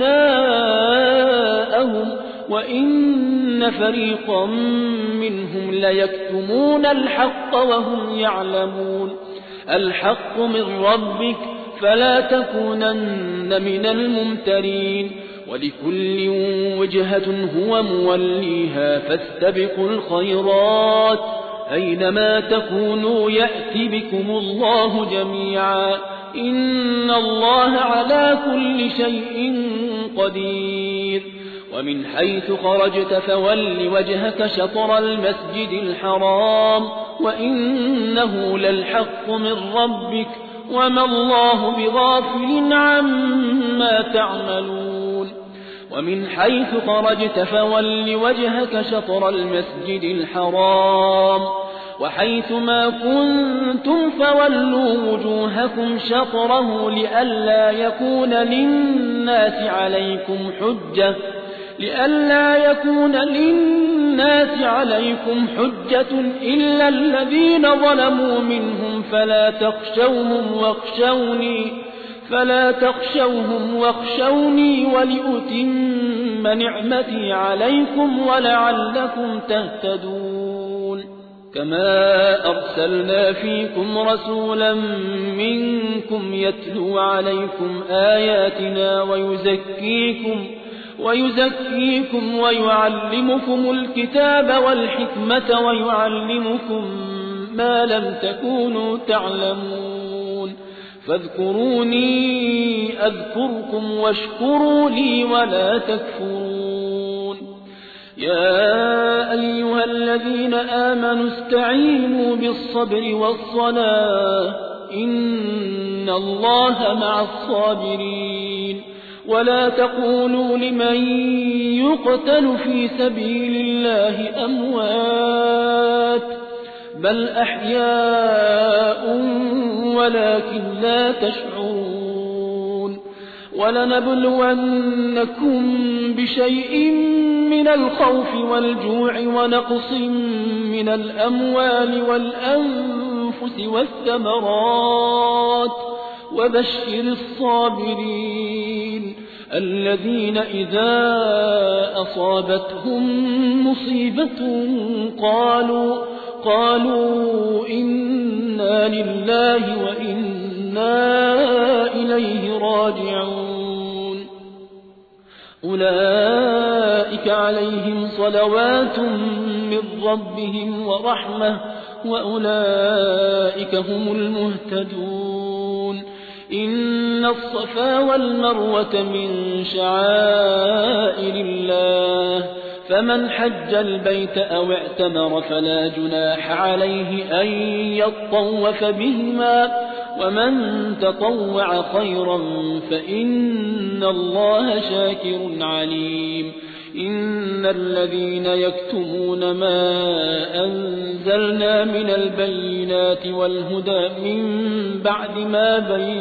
أبناءهم وإن فريقا منهم ليكتمون الحق وهم يعلمون الحق من ربك فلا تكونن من الممترين ولكل وجهة هو موليها فاستبقوا الخيرات أينما تكونوا يأتي بكم الله جميعا إن الله على كل شيء قدير ومن حيث خرجت فول وجهك شطر المسجد الحرام وإنه للحق من ربك وما الله بغافل عما تعملون ومن حيث خرجت فول وجهك شطر المسجد الحرام وحيث ما كنتم فولوا وجوهكم شطره لئلا يكون للناس عليكم حجة لئلا يكون للناس عليكم حجة إلا الذين ظلموا منهم فلا تخشوهم واخشوني فلا تخشوهم واخشوني ولأتم نعمتي عليكم ولعلكم تهتدون كما أرسلنا فيكم رسولا منكم يتلو عليكم آياتنا ويزكيكم ويزكيكم ويعلمكم الكتاب والحكمة ويعلمكم ما لم تكونوا تعلمون فاذكروني أذكركم واشكروا لي ولا تكفرون يا أيها الذين آمنوا استعينوا بالصبر والصلاة إن الله مع الصابرين ولا تقولوا لمن يقتل في سبيل الله أموات بل أحياء ولكن لا تشعرون ولنبلونكم بشيء من الخوف والجوع ونقص من الأموال والأنفس والثمرات وبشر الصابرين الذين إذا أصابتهم مصيبة قالوا قالوا إنا لله وإنا إليه راجعون أولئك عليهم صلوات من ربهم ورحمة وأولئك هم المهتدون إن الصفا والمروة من شعائر الله فمن حج البيت أو اعتمر فلا جناح عليه أن يطوف بهما ومن تطوع خيرا فإن الله شاكر عليم إن الذين يكتمون ما أنزلنا من البينات والهدى من بعد ما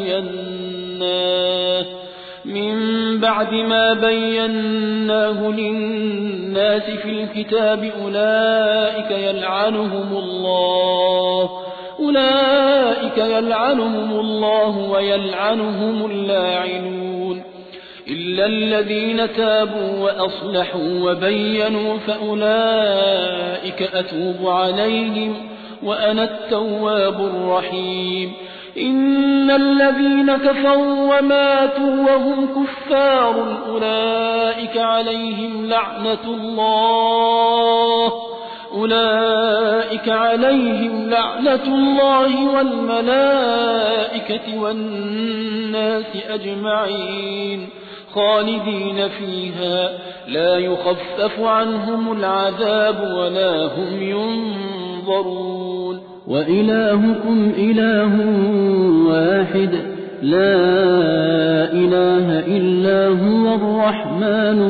بيناه من بعد ما بيناه للناس في الكتاب أولئك يلعنهم الله أولئك يلعنهم الله ويلعنهم اللاعنون إلا الذين تابوا وأصلحوا وبينوا فأولئك أتوب عليهم وأنا التواب الرحيم إن الذين كفروا وماتوا وهم كفار أولئك عليهم لعنة الله أولئك عليهم لعنة الله والملائكة والناس أجمعين خالدين فيها لا يخفف عنهم العذاب ولا هم ينظرون وإلهكم إله واحد لا إله إلا هو الرحمن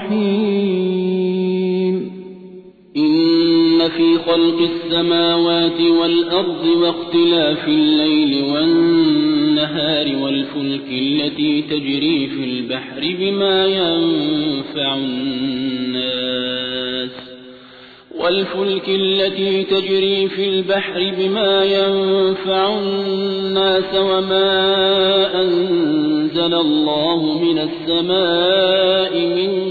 الرحيم إن في خلق السماوات والأرض واختلاف الليل والنهار والفلك التي تجري في البحر بما ينفع الناس والفلك التي تجري في البحر بما ينفع الناس وما أنزل الله من السماء من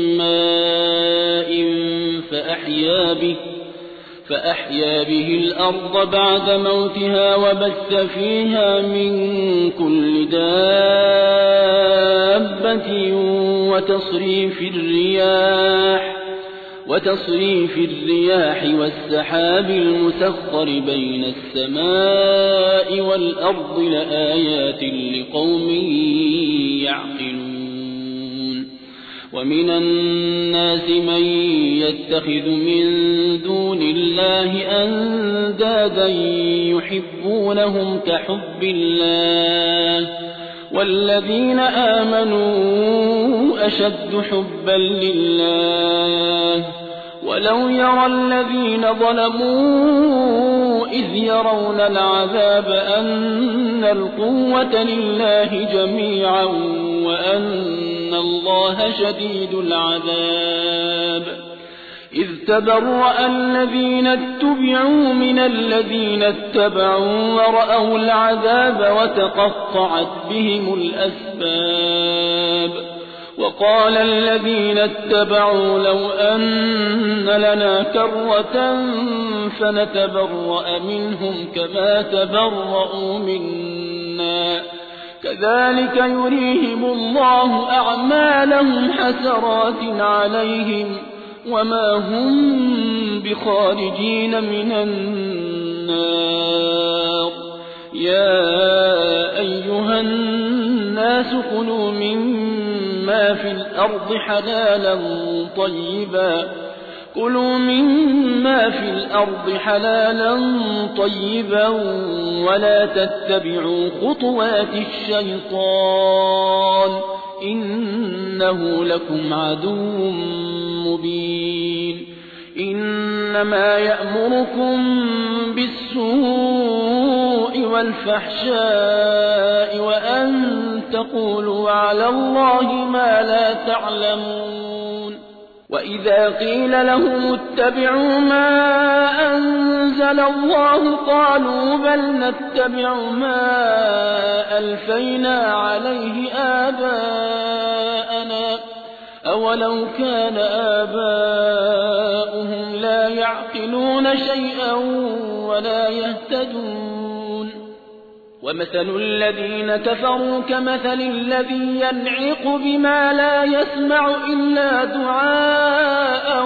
ماء فأحيا به فأحيا به الأرض بعد موتها وبث فيها من كل دابة وتصريف الرياح وتصريف الرياح والسحاب المسخر بين السماء والأرض لآيات لقوم يعقلون ومن الناس من يتخذ من دون الله أندادا يحبونهم كحب الله والذين آمنوا أشد حبا لله ولو يرى الذين ظلموا إذ يرون العذاب أن القوة لله جميعا وأن الله شديد العذاب إذ تبرأ الذين اتبعوا من الذين اتبعوا ورأوا العذاب وتقطعت بهم الأسباب وقال الذين اتبعوا لو أن لنا كرة فنتبرأ منهم كما تبرأوا منا كذلك يريهم الله أعمالهم حسرات عليهم وما هم بخارجين من النار يا أيها الناس كلوا مما في الأرض حلالا طيبا كلوا مما في الأرض حلالا طيبا ولا تتبعوا خطوات الشيطان إنه لكم عدو مبين إنما يأمركم بالسوء والفحشاء وأن تقولوا على الله ما لا تعلمون وإذا قيل لهم اتبعوا ما أنزل الله قالوا بل نتبع ما ألفينا عليه آباءنا أولو كان آباؤهم لا يعقلون شيئا ولا يهتدون ومثل الذين كفروا كمثل الذي ينعق بما لا يسمع إلا دعاء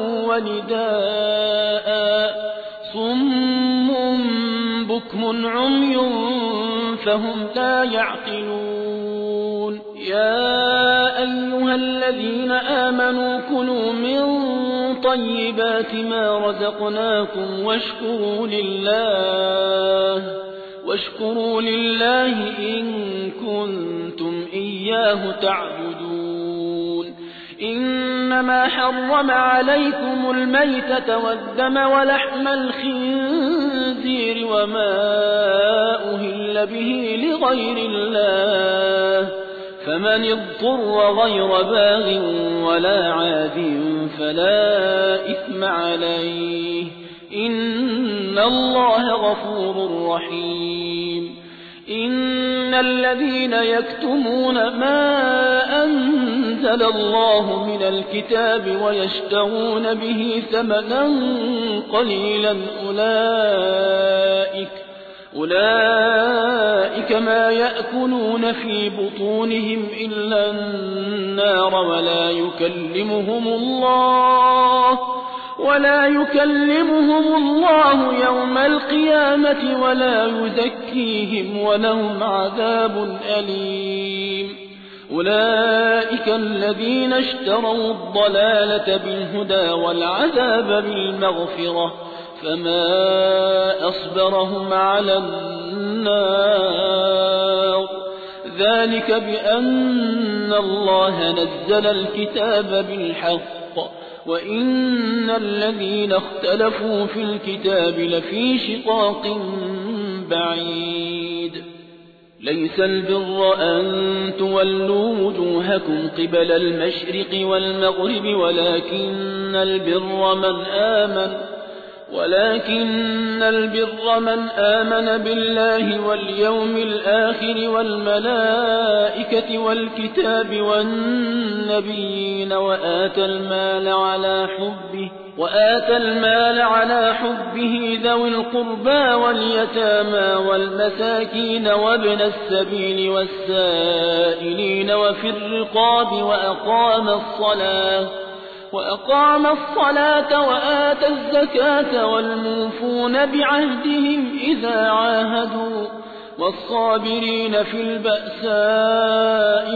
ونداء صم بكم عمي فهم لا يعقلون يا أيها الذين آمنوا كلوا من طيبات ما رزقناكم واشكروا لله واشكروا لله إن كنتم إياه تعبدون إنما حرم عليكم الميتة والدم ولحم الخنزير وما أهل به لغير الله فمن اضطر غير باغ ولا عاد فلا إثم عليه إن الله غفور رحيم إن الذين يكتمون ما أنزل الله من الكتاب ويشترون به ثمنا قليلا أولئك أولئك ما يأكلون في بطونهم إلا النار ولا يكلمهم الله ولا يكلمهم الله يوم القيامة ولا يزكيهم ولهم عذاب أليم أولئك الذين اشتروا الضلالة بالهدى والعذاب بالمغفرة فما أصبرهم على النار ذلك بأن الله نزل الكتاب بالحق وإن الذين اختلفوا في الكتاب لفي شقاق بعيد ليس البر أن تولوا وجوهكم قبل المشرق والمغرب ولكن البر من آمن ولكن البر من آمن بالله واليوم الآخر والملائكة والكتاب والنبيين وآتى المال على حبه وآتى المال على حبه ذوي القربى واليتامى والمساكين وابن السبيل والسائلين وفي الرقاب وأقام الصلاة وأقام الصلاة وآتى الزكاة والموفون بعهدهم إذا عاهدوا والصابرين في البأساء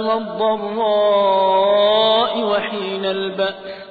والضراء وحين البأس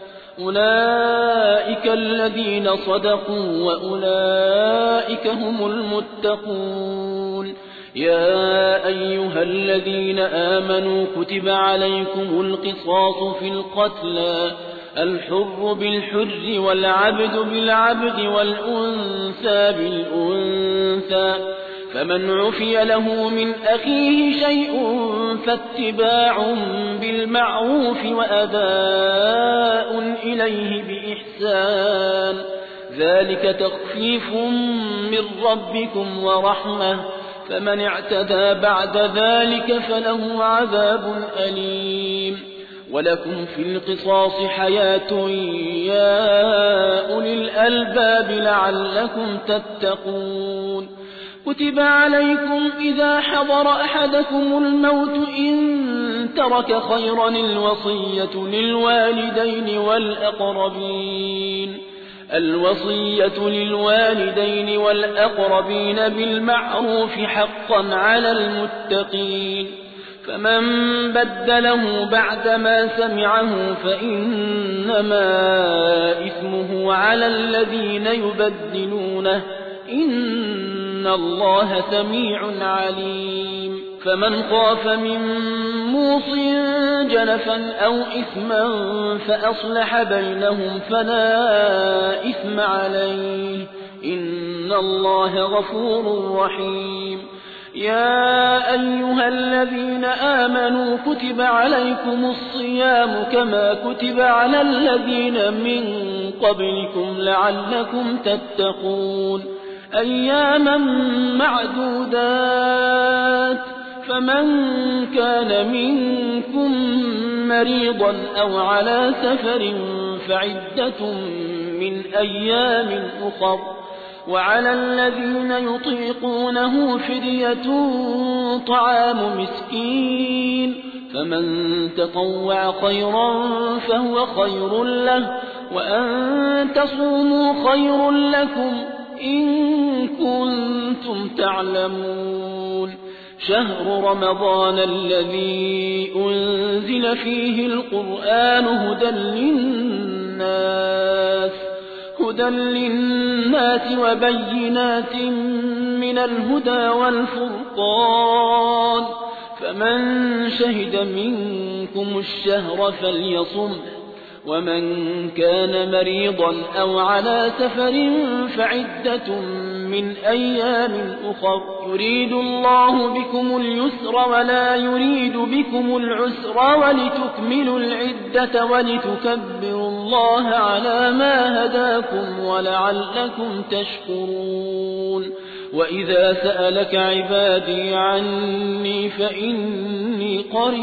أولئك الذين صدقوا وأولئك هم المتقون يا أيها الذين آمنوا كتب عليكم القصاص في القتلى الحر بالحر والعبد بالعبد والأنثى بالأنثى فمن عفي له من أخيه شيء فاتباع بالمعروف وأداء إليه بإحسان ذلك تخفيف من ربكم ورحمة فمن اعتدى بعد ذلك فله عذاب أليم ولكم في القصاص حياة يا أولي الألباب لعلكم تتقون كتب عليكم إذا حضر أحدكم الموت إن ترك خيرا الوصية للوالدين والأقربين الوصية للوالدين والأقربين بالمعروف حقا على المتقين فمن بدله بعدما سمعه فإنما إثمه على الذين يبدلونه إن الله سميع عليم فمن خاف من موص جنفا أو إثما فأصلح بينهم فلا إثم عليه إن الله غفور رحيم يا أيها الذين آمنوا كتب عليكم الصيام كما كتب على الذين من قبلكم لعلكم تتقون أياما معدودات فمن كان منكم مريضا أو على سفر فعدة من أيام أخر وعلى الذين يطيقونه فدية طعام مسكين فمن تطوع خيرا فهو خير له وأن تصوموا خير لكم إن كنتم تعلمون شهر رمضان الذي أنزل فيه القرآن هدى للناس هدى للناس وبينات من الهدى والفرقان فمن شهد منكم الشهر فليصم ومن كان مريضا أو على سفر فعدة من أيام أخر يريد الله بكم اليسر ولا يريد بكم العسر ولتكملوا العدة ولتكبروا الله على ما هداكم ولعلكم تشكرون وإذا سألك عبادي عني فإني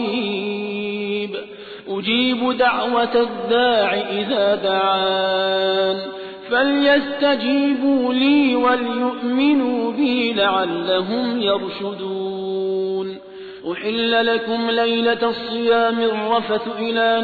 قريب أجيب دعوة الداع إذا دعان فليستجيبوا لي وليؤمنوا بي لعلهم يرشدون أحل لكم ليلة الصيام الرفث إلى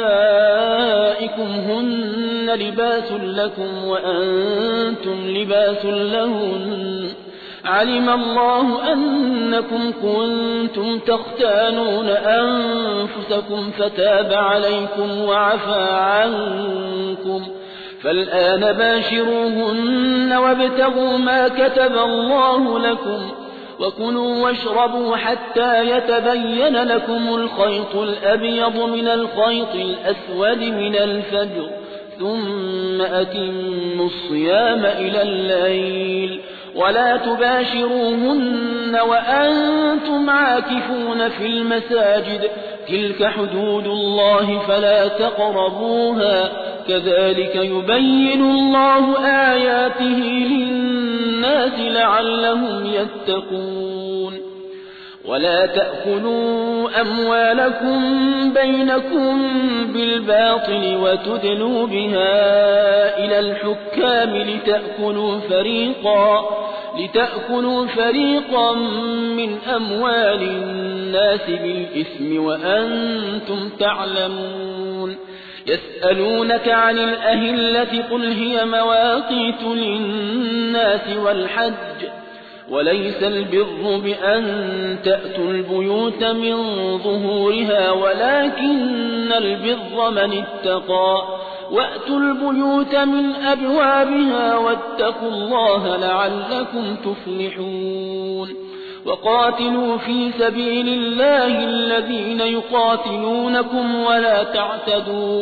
نسائكم هن لباس لكم وأنتم لباس لهن علم الله أنكم كنتم تختانون أنفسكم فتاب عليكم وعفى عنكم فالآن باشروهن وابتغوا ما كتب الله لكم وكلوا واشربوا حتى يتبين لكم الخيط الأبيض من الخيط الأسود من الفجر ثم أتموا الصيام إلى الليل ولا تباشروهن وأنتم عاكفون في المساجد تلك حدود الله فلا تقربوها كذلك يبين الله آياته للناس لعلهم يتقون ولا تأكلوا أموالكم بينكم بالباطل وتدلوا بها إلى الحكام لتأكلوا فريقا لتأكلوا فريقا من أموال الناس بالإثم وأنتم تعلمون يسألونك عن الأهلة قل هي مواقيت للناس والحج وليس البر بأن تأتوا البيوت من ظهورها ولكن البر من اتقى وأتوا البيوت من أبوابها واتقوا الله لعلكم تفلحون وقاتلوا في سبيل الله الذين يقاتلونكم ولا تعتدوا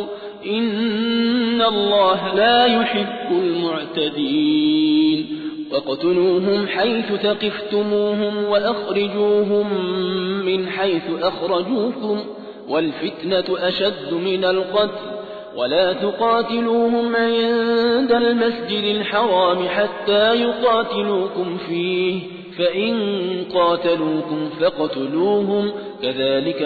إن الله لا يحب المعتدين وقتلوهم حيث ثقفتموهم وأخرجوهم من حيث أخرجوكم والفتنة أشد من القتل ولا تقاتلوهم عند المسجد الحرام حتى يقاتلوكم فيه فإن قاتلوكم فاقتلوهم كذلك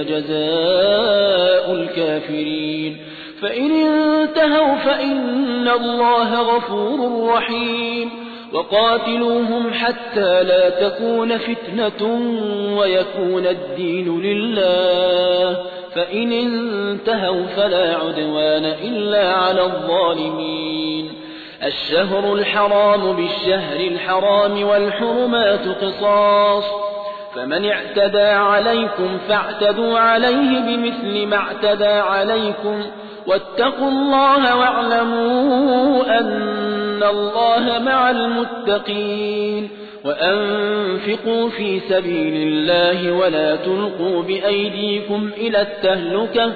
جزاء الكافرين فإن انتهوا فإن الله غفور رحيم وقاتلوهم حتى لا تكون فتنة ويكون الدين لله فإن انتهوا فلا عدوان إلا على الظالمين الشهر الحرام بالشهر الحرام والحرمات قصاص فمن اعتدى عليكم فاعتدوا عليه بمثل ما اعتدى عليكم واتقوا الله واعلموا أن الله مع المتقين وأنفقوا في سبيل الله ولا تلقوا بأيديكم إلى التهلكة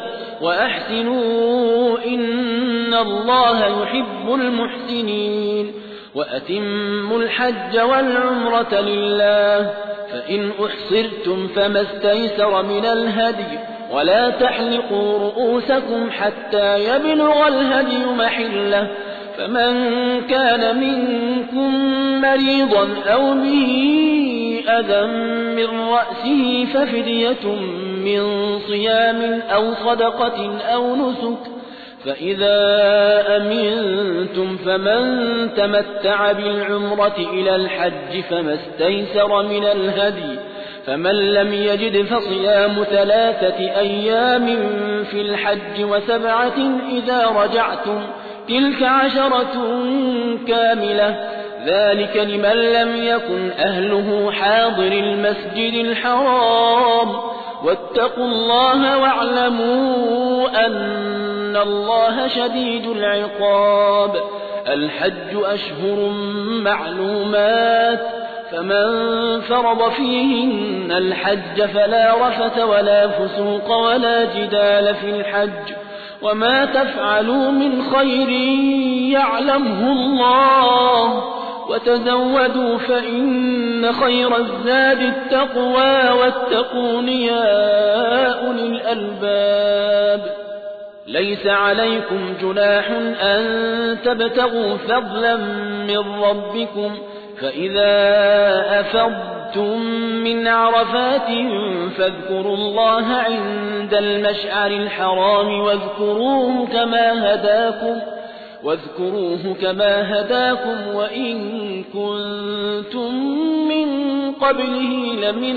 وأحسنوا إن الله يحب المحسنين وأتموا الحج والعمرة لله فإن أحصرتم فما استيسر من الهدي ولا تحلقوا رؤوسكم حتى يبلغ الهدي محله فمن كان منكم مريضا أو به أذى من رأسه ففدية من صيام أو صدقة أو نسك فإذا أمنتم فمن تمتع بالعمرة إلى الحج فما استيسر من الهدي فمن لم يجد فصيام ثلاثة أيام في الحج وسبعة إذا رجعتم تلك عشرة كاملة ذلك لمن لم يكن أهله حاضر المسجد الحرام واتقوا الله واعلموا أن الله شديد العقاب الحج أشهر معلومات فمن فرض فيهن الحج فلا رفث ولا فسوق ولا جدال في الحج وما تفعلوا من خير يعلمه الله وتزودوا فإن خير الزاد التقوى واتقون يا أولي الألباب ليس عليكم جناح أن تبتغوا فضلا من ربكم فإذا أفضتم من عرفات فاذكروا الله عند المشعر الحرام واذكروه كما هداكم واذكروه كما هداكم وإن كنتم من قبله لمن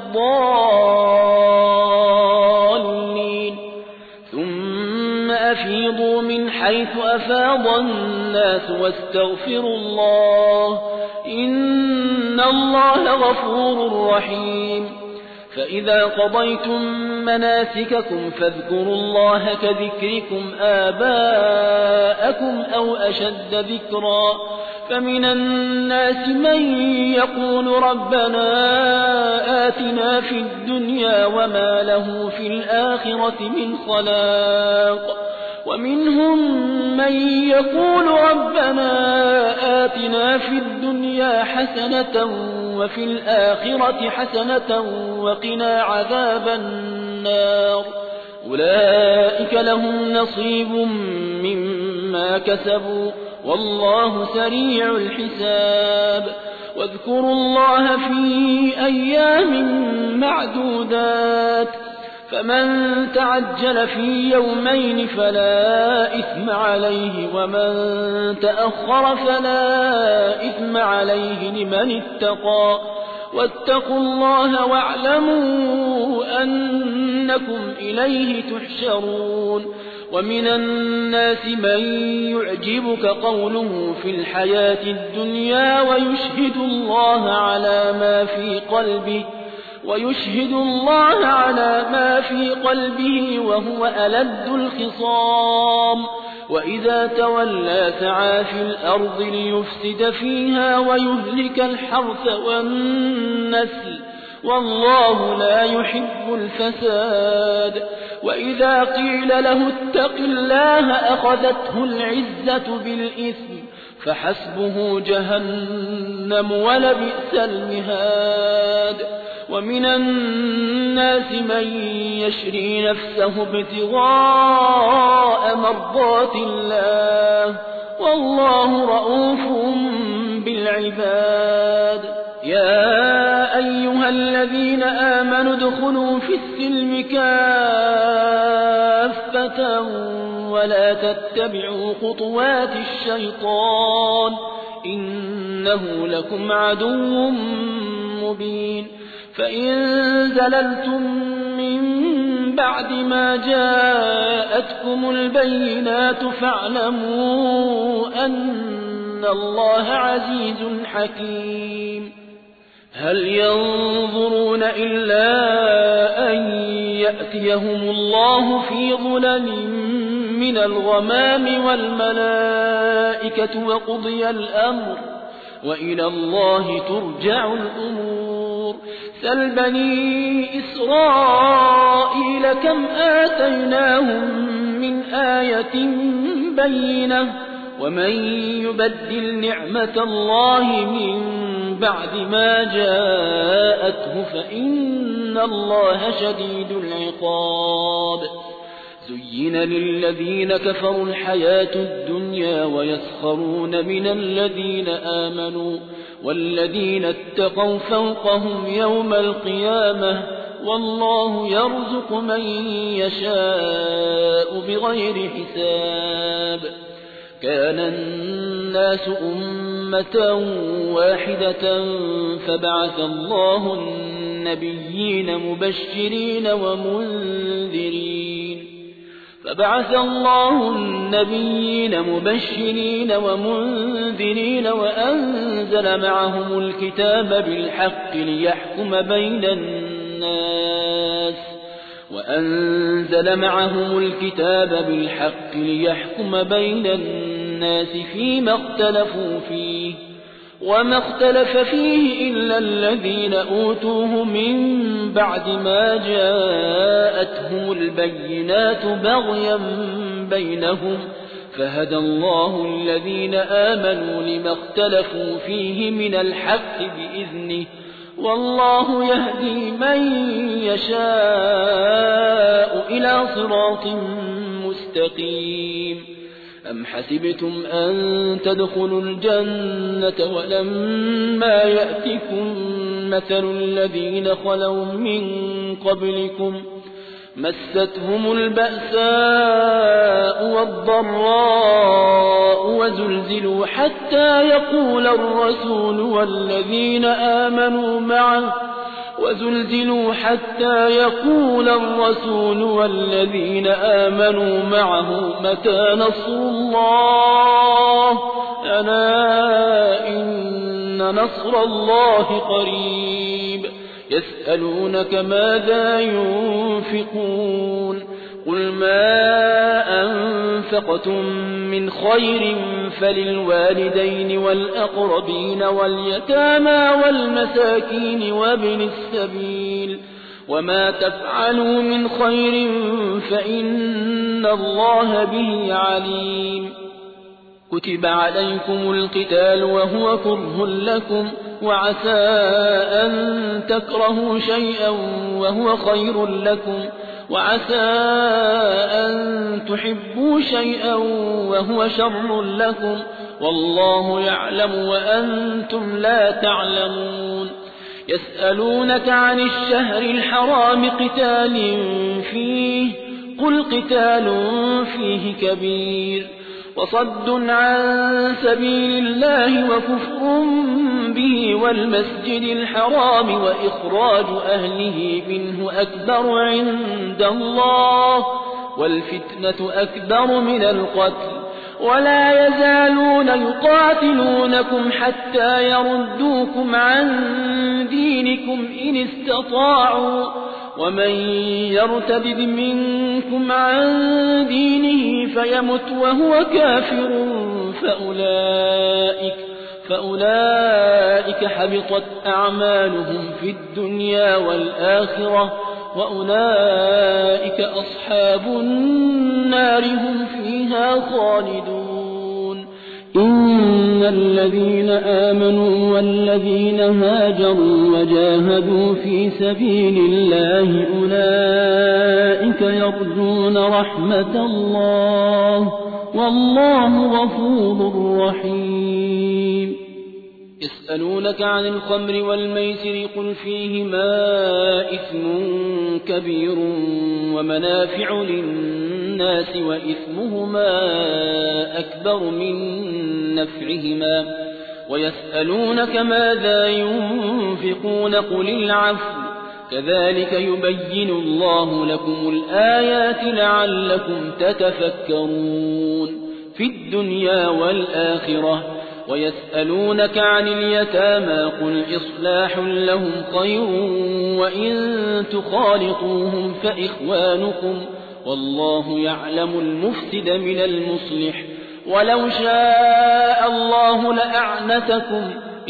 الضالين ثم أفيضوا من حيث أفاض الناس واستغفروا الله إن الله غفور رحيم فإذا قضيتم مناسككم فاذكروا الله كذكركم آباءكم أو أشد ذكرا فمن الناس من يقول ربنا آتنا في الدنيا وما له في الآخرة من خلاق ومنهم من يقول ربنا آتنا في الدنيا حسنة وفي الآخرة حسنة وقنا عذاب النار أولئك لهم نصيب مما كسبوا والله سريع الحساب واذكروا الله في أيام معدودات فمن تعجل في يومين فلا إثم عليه ومن تأخر فلا إثم عليه لمن اتقى واتقوا الله واعلموا أنكم إليه تحشرون ومن الناس من يعجبك قوله في الحياة الدنيا ويشهد الله على ما في قلبه ويشهد الله على ما في قلبه وهو ألد الخصام وإذا تولى سعى في الأرض ليفسد فيها ويهلك الحرث والنسل والله لا يحب الفساد وإذا قيل له اتق الله أخذته العزة بالإثم فحسبه جهنم ولبئس المهاد ومن الناس من يشري نفسه ابتغاء مرضات الله والله رؤوف بالعباد يا أيها الذين آمنوا ادخلوا في السلم كافة ولا تتبعوا خطوات الشيطان إنه لكم عدو مبين فإن زللتم من بعد ما جاءتكم البينات فاعلموا أن الله عزيز حكيم هل ينظرون إلا أن يأتيهم الله في ظلل من الغمام والملائكة وقضي الأمر وإلى الله ترجع الأمور سل بني إسرائيل كم آتيناهم من آية بينة ومن يبدل نعمة الله من بعد ما جاءته فإن الله شديد العقاب زين للذين كفروا الحياة الدنيا ويسخرون من الذين آمنوا والذين اتقوا فوقهم يوم القيامة والله يرزق من يشاء بغير حساب كان الناس أمة واحدة فبعث الله النبيين مبشرين ومنذرين فبعث الله النبيين مبشرين ومنذرين وأنزل معهم الكتاب بالحق ليحكم بين الناس وأنزل معهم الكتاب بالحق ليحكم بين الناس فيما اختلفوا فيه وما اختلف فيه إلا الذين أوتوه من بعد ما جاءتهم البينات بغيا بينهم فهدى الله الذين آمنوا لما اختلفوا فيه من الحق بإذنه والله يهدي من يشاء إلى صراط مستقيم أم حسبتم أن تدخلوا الجنة ولما يأتكم مثل الذين خلوا من قبلكم مستهم البأساء والضراء وزلزلوا حتى يقول الرسول والذين آمنوا معه وزلزلوا حتى يقول الرسول والذين آمنوا معه متى نصر الله ألا إن نصر الله قريب يسألونك ماذا ينفقون قل ما أنفقتم من خير فللوالدين والأقربين واليتامى والمساكين وابن السبيل وما تفعلوا من خير فإن الله به عليم كتب عليكم القتال وهو كره لكم وعسى أن تكرهوا شيئا وهو خير لكم وعسى أن تحبوا شيئا وهو شر لكم والله يعلم وأنتم لا تعلمون يسألونك عن الشهر الحرام قتال فيه قل قتال فيه كبير وصد عن سبيل الله وكفر به والمسجد الحرام وإخراج أهله منه أكبر عند الله والفتنة أكبر من القتل ولا يزالون يقاتلونكم حتى يردوكم عن دينكم إن استطاعوا ومن يرتد منكم عن دينه فيمت وهو كافر فأولئك, فأولئك حبطت أعمالهم في الدنيا والآخرة وأولئك أصحاب النار هم فيها خالدون إن الذين آمنوا والذين هاجروا وجاهدوا في سبيل الله أولئك يرجون رحمة الله والله غفور رحيم يسألونك عن الخمر والميسر قل فيهما إثم كبير ومنافع للناس وإثمهما أكبر من نفعهما ويسألونك ماذا ينفقون قل العفو كذلك يبين الله لكم الآيات لعلكم تتفكرون في الدنيا والآخرة ويسألونك عن اليتامى قل إصلاح لهم خير وإن تخالطوهم فإخوانكم والله يعلم المفسد من المصلح ولو شاء الله لأعنتكم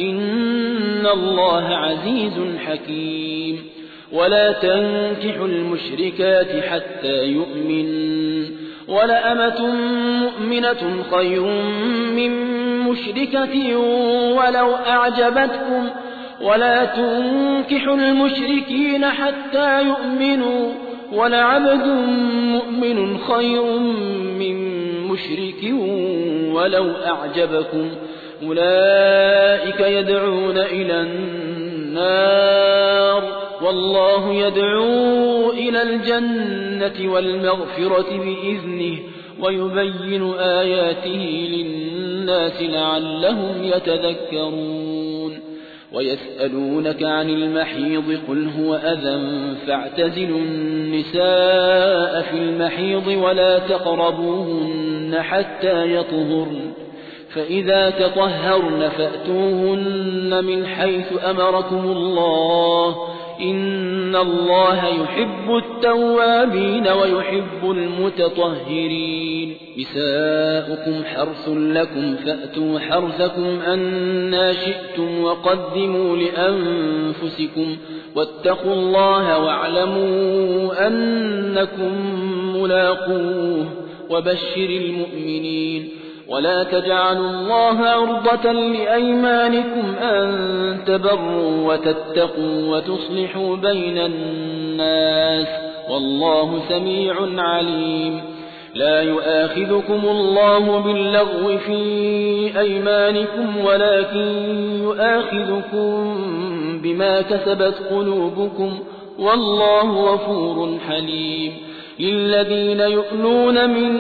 إن الله عزيز حكيم ولا تنكحوا المشركات حتى يؤمنوا ولأمة مؤمنة خير من مشركة ولو أعجبتكم ولا تنكحوا المشركين حتى يؤمنوا ولعبد مؤمن خير من مشرك ولو أعجبكم أولئك يدعون إلى النار والله يدعو إلى الجنة والمغفرة بإذنه ويبين آياته للناس لعلهم يتذكرون ويسألونك عن المحيض قل هو أذى فاعتزلوا النساء في المحيض ولا تقربوهن حتى يطهرن فإذا تطهرن فأتوهن من حيث أمركم الله إن الله يحب التوابين ويحب المتطهرين نساؤكم حرث لكم فأتوا حرثكم أنى شئتم وقدموا لأنفسكم واتقوا الله واعلموا أنكم ملاقوه وبشر المؤمنين ولا تجعلوا الله عرضة لأيمانكم أن تبروا وتتقوا وتصلحوا بين الناس والله سميع عليم لا يؤاخذكم الله باللغو في أيمانكم ولكن يؤاخذكم بما كسبت قلوبكم والله غفور حليم للذين يؤلون من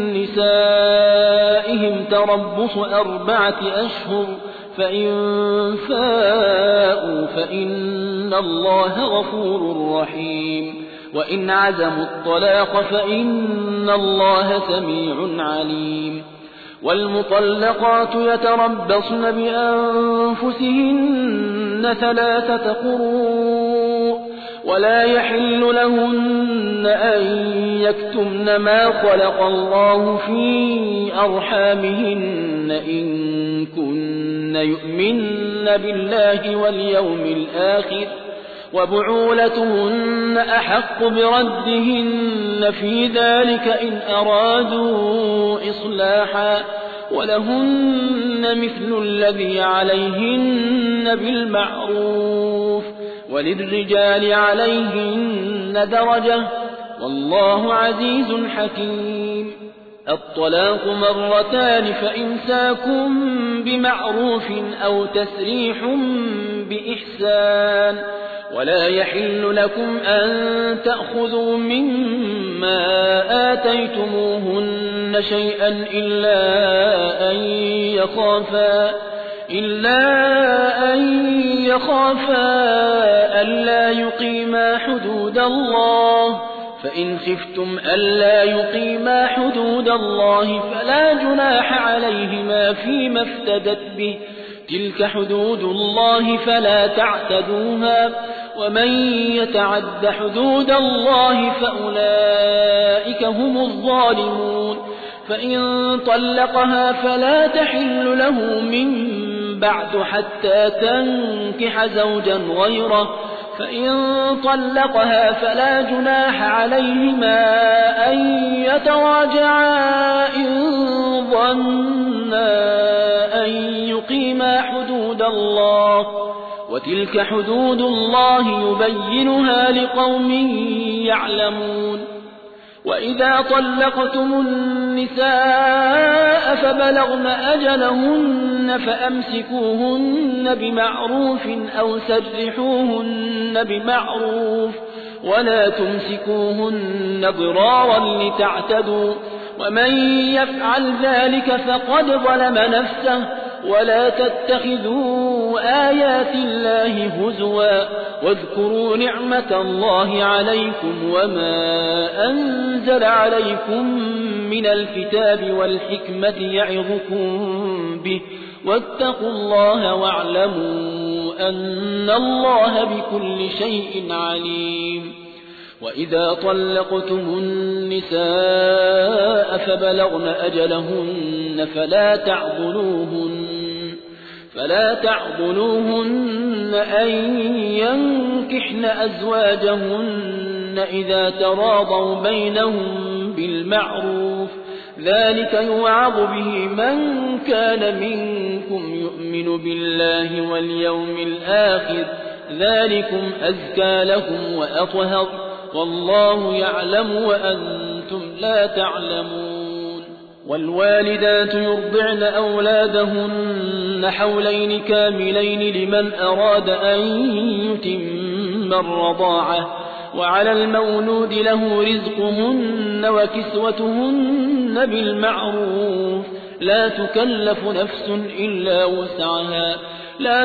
نسائهم تربص أربعة أشهر فإن فاءوا فإن الله غفور رحيم وإن عزموا الطلاق فإن الله سميع عليم والمطلقات يتربصن بأنفسهن ثلاثة قروء ولا يحل لهن أن يكتمن ما خلق الله في أرحامهن إن كن يؤمن بالله واليوم الآخر وبعولتهن أحق بردهن في ذلك إن أرادوا إصلاحا ولهن مثل الذي عليهن بالمعروف وللرجال عليهن درجة والله عزيز حكيم الطلاق مرتان فإمساكم بمعروف أو تسريح بإحسان ولا يحل لكم أن تأخذوا مما آتيتموهن شيئا إلا أن يخافا إلا أن يخافا ألا يقيما حدود الله فإن خفتم ألا يقيما حدود الله فلا جناح عليهما فيما افتدت به تلك حدود الله فلا تعتدوها ومن يتعد حدود الله فأولئك هم الظالمون فإن طلقها فلا تحل له من بعد حتى تنكح زوجا غيره فإن طلقها فلا جناح عليهما أن يتراجعا إن ظنا أن يقيما حدود الله وتلك حدود الله يبينها لقوم يعلمون وإذا طلقتم النساء فبلغن أجلهن فأمسكوهن بمعروف أو سرحوهن بمعروف ولا تمسكوهن ضرارا لتعتدوا ومن يفعل ذلك فقد ظلم نفسه ولا تتخذوا آيات الله هزوا واذكروا نعمة الله عليكم وما أنزل عليكم من الكتاب والحكمة يعظكم به واتقوا الله واعلموا أن الله بكل شيء عليم وإذا طلقتم النساء فبلغن أجلهن فلا تعضلوهن فلا تعضلوهن أن ينكحن أزواجهن إذا تراضوا بينهم بالمعروف ذلك يوعظ به من كان منكم يؤمن بالله واليوم الآخر ذلكم أزكى لكم وأطهر والله يعلم وأنتم لا تعلمون والوالدات يرضعن أولادهن حولين كاملين لمن أراد أن يتم الرضاعة وعلى المولود له رزقهن وكسوتهن بالمعروف لا تكلف نفس إلا وسعها لا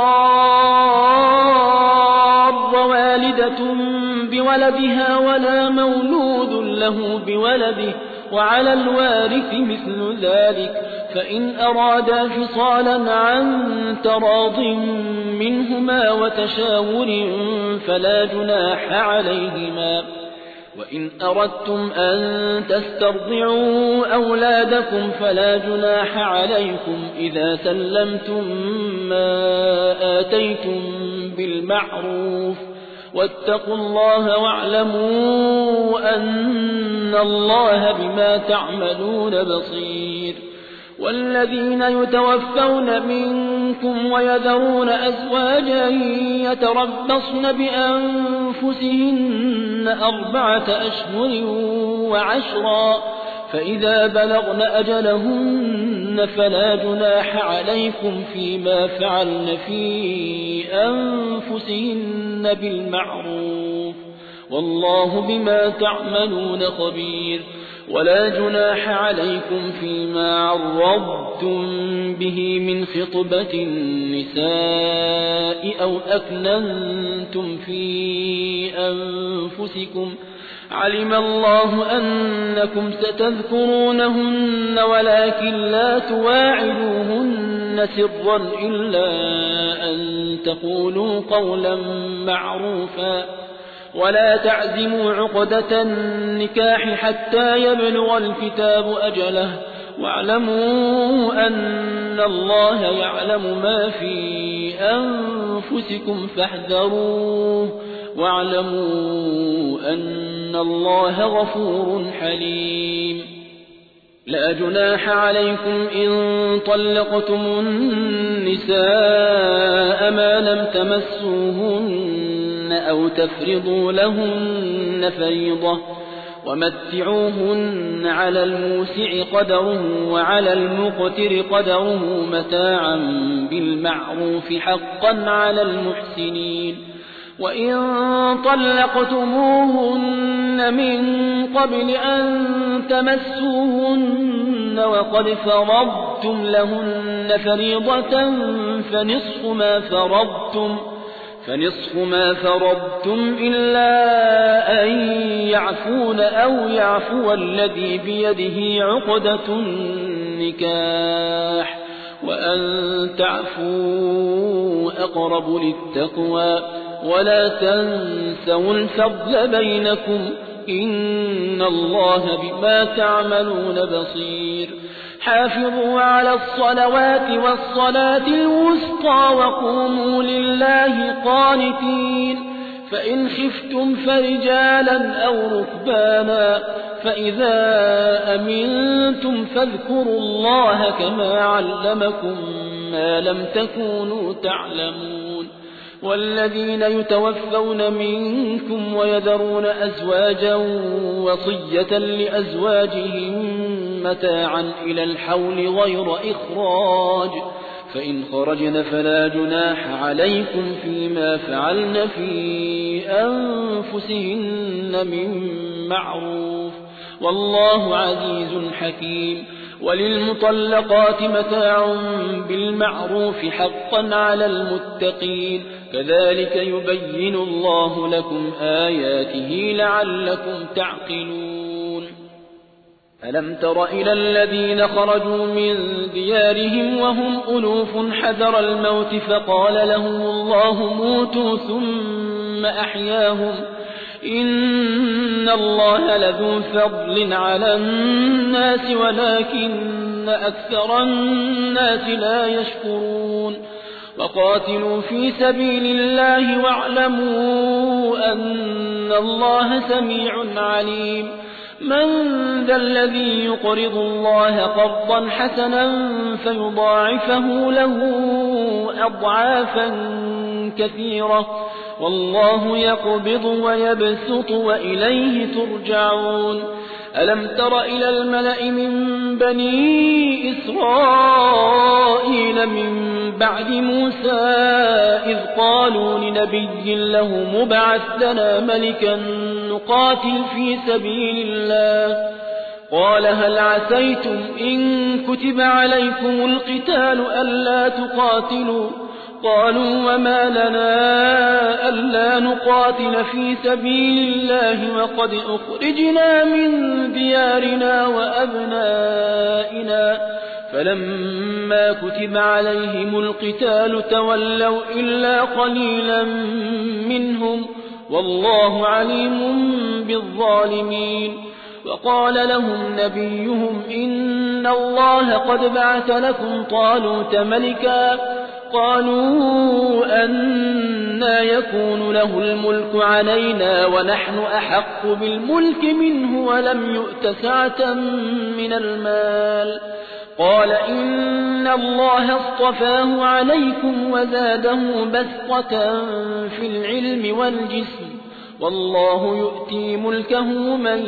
تضار والدة بولدها ولا مولود له بولده وعلى الوارث مثل ذلك فإن أرادا فصالا عن تراض منهما وتشاور فلا جناح عليهما وإن أردتم أن تسترضعوا أولادكم فلا جناح عليكم إذا سلمتم ما آتيتم بالمعروف واتقوا الله واعلموا أن الله بما تعملون بصير والذين يتوفون منكم ويذرون أزواجا يتربصن بأنفسهن أربعة أشهر وعشرا فإذا بلغن أجلهن فلا جناح عليكم فيما فعلن في أنفسهن بالمعروف والله بما تعملون خبير ولا جناح عليكم فيما عرضتم به من خطبة النساء أو أكننتم في أنفسكم علم الله أنكم ستذكرونهن ولكن لا تواعدوهن سرا إلا أن تقولوا قولا معروفا ولا تعزموا عقدة النكاح حتى يبلغ الكتاب أجله واعلموا أن الله يعلم ما في أنفسكم فاحذروه واعلموا أن الله غفور حليم لا جناح عليكم إن طلقتم النساء ما لم تمسوهن أو تفرضوا لهن فريضة ومتعوهن على الموسع قدره وعلى المقتر قدره متاعا بالمعروف حقا على المحسنين وإن طلقتموهن من قبل أن تمسوهن وقد فرضتم لهن فريضة فنصف ما فرضتم فنصف ما فرضتم إلا أن يعفون أو يعفو الذي بيده عقدة النكاح وأن تعفوا أقرب للتقوى ولا تنسوا الفضل بينكم إن الله بما تعملون بصير حافظوا على الصلوات والصلاة الوسطى وقوموا لله قانتين فإن خفتم فرجالا أو ركبانا فإذا أمنتم فاذكروا الله كما علمكم ما لم تكونوا تعلمون والذين يتوفون منكم ويذرون أزواجا وصية لأزواجهم متاعا إلى الحول غير إخراج فإن خرجن فلا جناح عليكم فيما فعلن في أنفسهن من معروف والله عزيز حكيم وللمطلقات متاع بالمعروف حقا على المتقين كذلك يبين الله لكم آياته لعلكم تعقلون ألم تر إلى الذين خرجوا من ديارهم وهم ألوف حذر الموت فقال لهم الله موتوا ثم أحياهم إن الله لذو فضل على الناس ولكن أكثر الناس لا يشكرون وقاتلوا في سبيل الله واعلموا أن الله سميع عليم من ذا الذي يقرض الله قرضا حسنا فيضاعفه له أضعافا كثيرة والله يقبض ويبسط وإليه ترجعون ألم تر إلى الملأ من بني إسرائيل من بعد موسى إذ قالوا لنبي له مبعث لنا ملكا نقاتل في سبيل الله قال هل عسيتم إن كتب عليكم القتال ألا تقاتلوا قالوا وما لنا ألا نقاتل في سبيل الله وقد أخرجنا من ديارنا وأبنائنا فلما كتب عليهم القتال تولوا إلا قليلا منهم والله عليم بالظالمين وقال لهم نبيهم إن الله قد بعث لكم طالوت ملكا قالوا أنى يكون له الملك علينا ونحن أحق بالملك منه ولم يؤت سعة من المال قال إن الله اصطفاه عليكم وزاده بسطة في العلم والجسم والله يؤتي ملكه من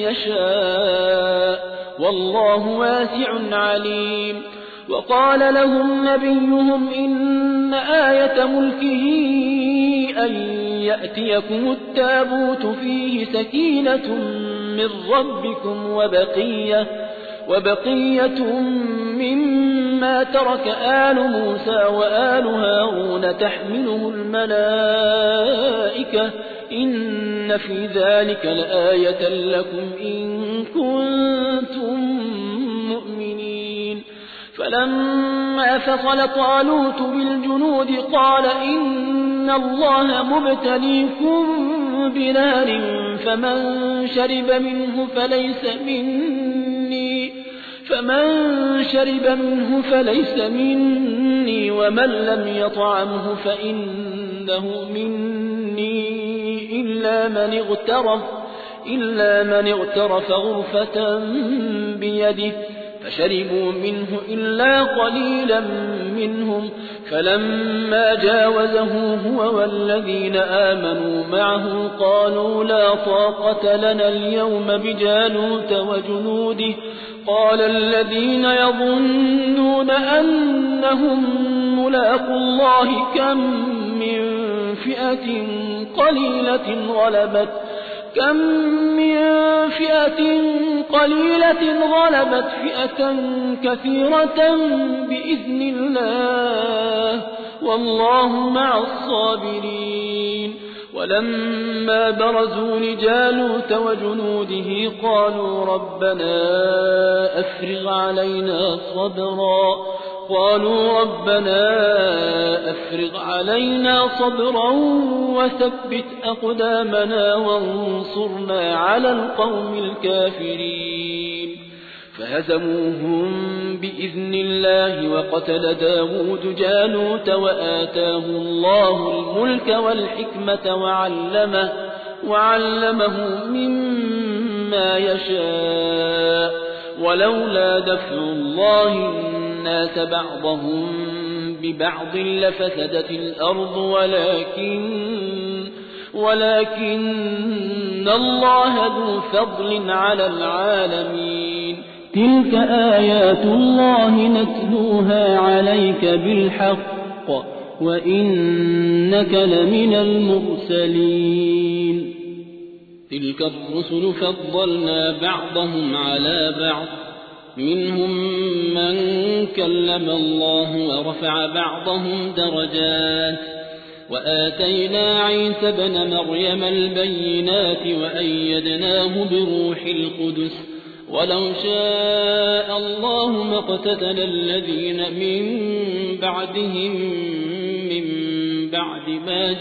يشاء والله واسع عليم وقال لهم نبيهم إن آية ملكه أن يأتيكم التابوت فيه سكينة من ربكم وبقية وبقية مما ترك آل موسى وآل هارون تحمله الملائكة إن في ذلك لآية لكم إن كنتم مؤمنين فلما فصل طالوت بالجنود قال إن الله مبتليكم بنار فمن شرب منه فليس مني فمن شرب منه فليس مني ومن لم يطعمه فإنه مني إلا من اغترف إلا من اغترف غرفة بيده فشربوا منه إلا قليلا منهم فلما جاوزه هو والذين آمنوا معه قالوا لا طاقة لنا اليوم بجالوت وجنوده قال الذين يظنون أنهم ملاقوا الله كم من فئة قليلة غلبت كم من فئة قليلة غلبت فئة كثيرة بإذن الله والله مع الصابرين ولما برزوا لجالوت وجنوده قالوا ربنا أفرغ علينا صبرا قالوا ربنا أفرغ علينا صبرا وثبت أقدامنا وانصرنا على القوم الكافرين فهزموهم بإذن الله وقتل داود جالوت وآتاه الله الملك والحكمة وعلمه, وعلمه مما يشاء ولولا دفع الله الناس بعضهم ببعض لفسدت الأرض ولكن ولكن الله ذو فضل على العالمين تلك آيات الله نتلوها عليك بالحق وإنك لمن المرسلين تلك الرسل فضلنا بعضهم على بعض منهم من كلم الله ورفع بعضهم درجات وآتينا عيسى بن مريم البينات وأيدناه بروح القدس ولو شاء الله ما اقتتل الذين من بعدهم من بعد ما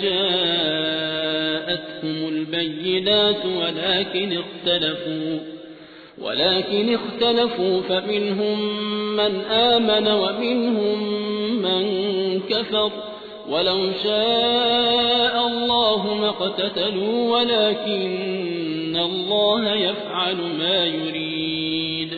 جاءتهم البينات ولكن اختلفوا ولكن اختلفوا فمنهم من آمن ومنهم من كفر ولو شاء الله ما اقتتلوا ولكن الله يفعل ما يريد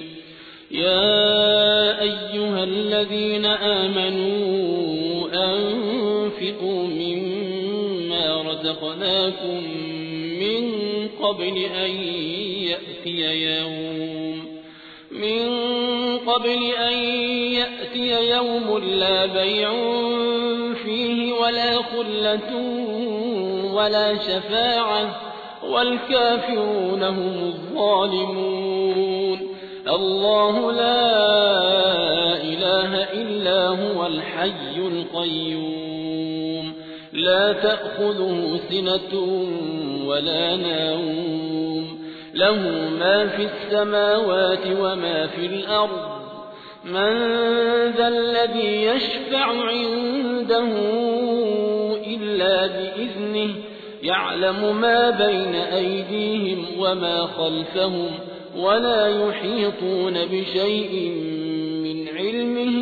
يا أيها الذين آمنوا أنفقوا مما رزقناكم من قبل أن يأتي يوم من قبل أن يأتي يوم لا بيع فيه ولا خلة ولا شفاعة والكافرون هم الظالمون. الله لا إله إلا هو الحي القيوم لا تأخذه سنة ولا نوم له ما في السماوات وما في الأرض. من ذا الذي يشفع عنده إلا بإذنه يعلم ما بين أيديهم وما خلفهم ولا يحيطون بشيء من علمه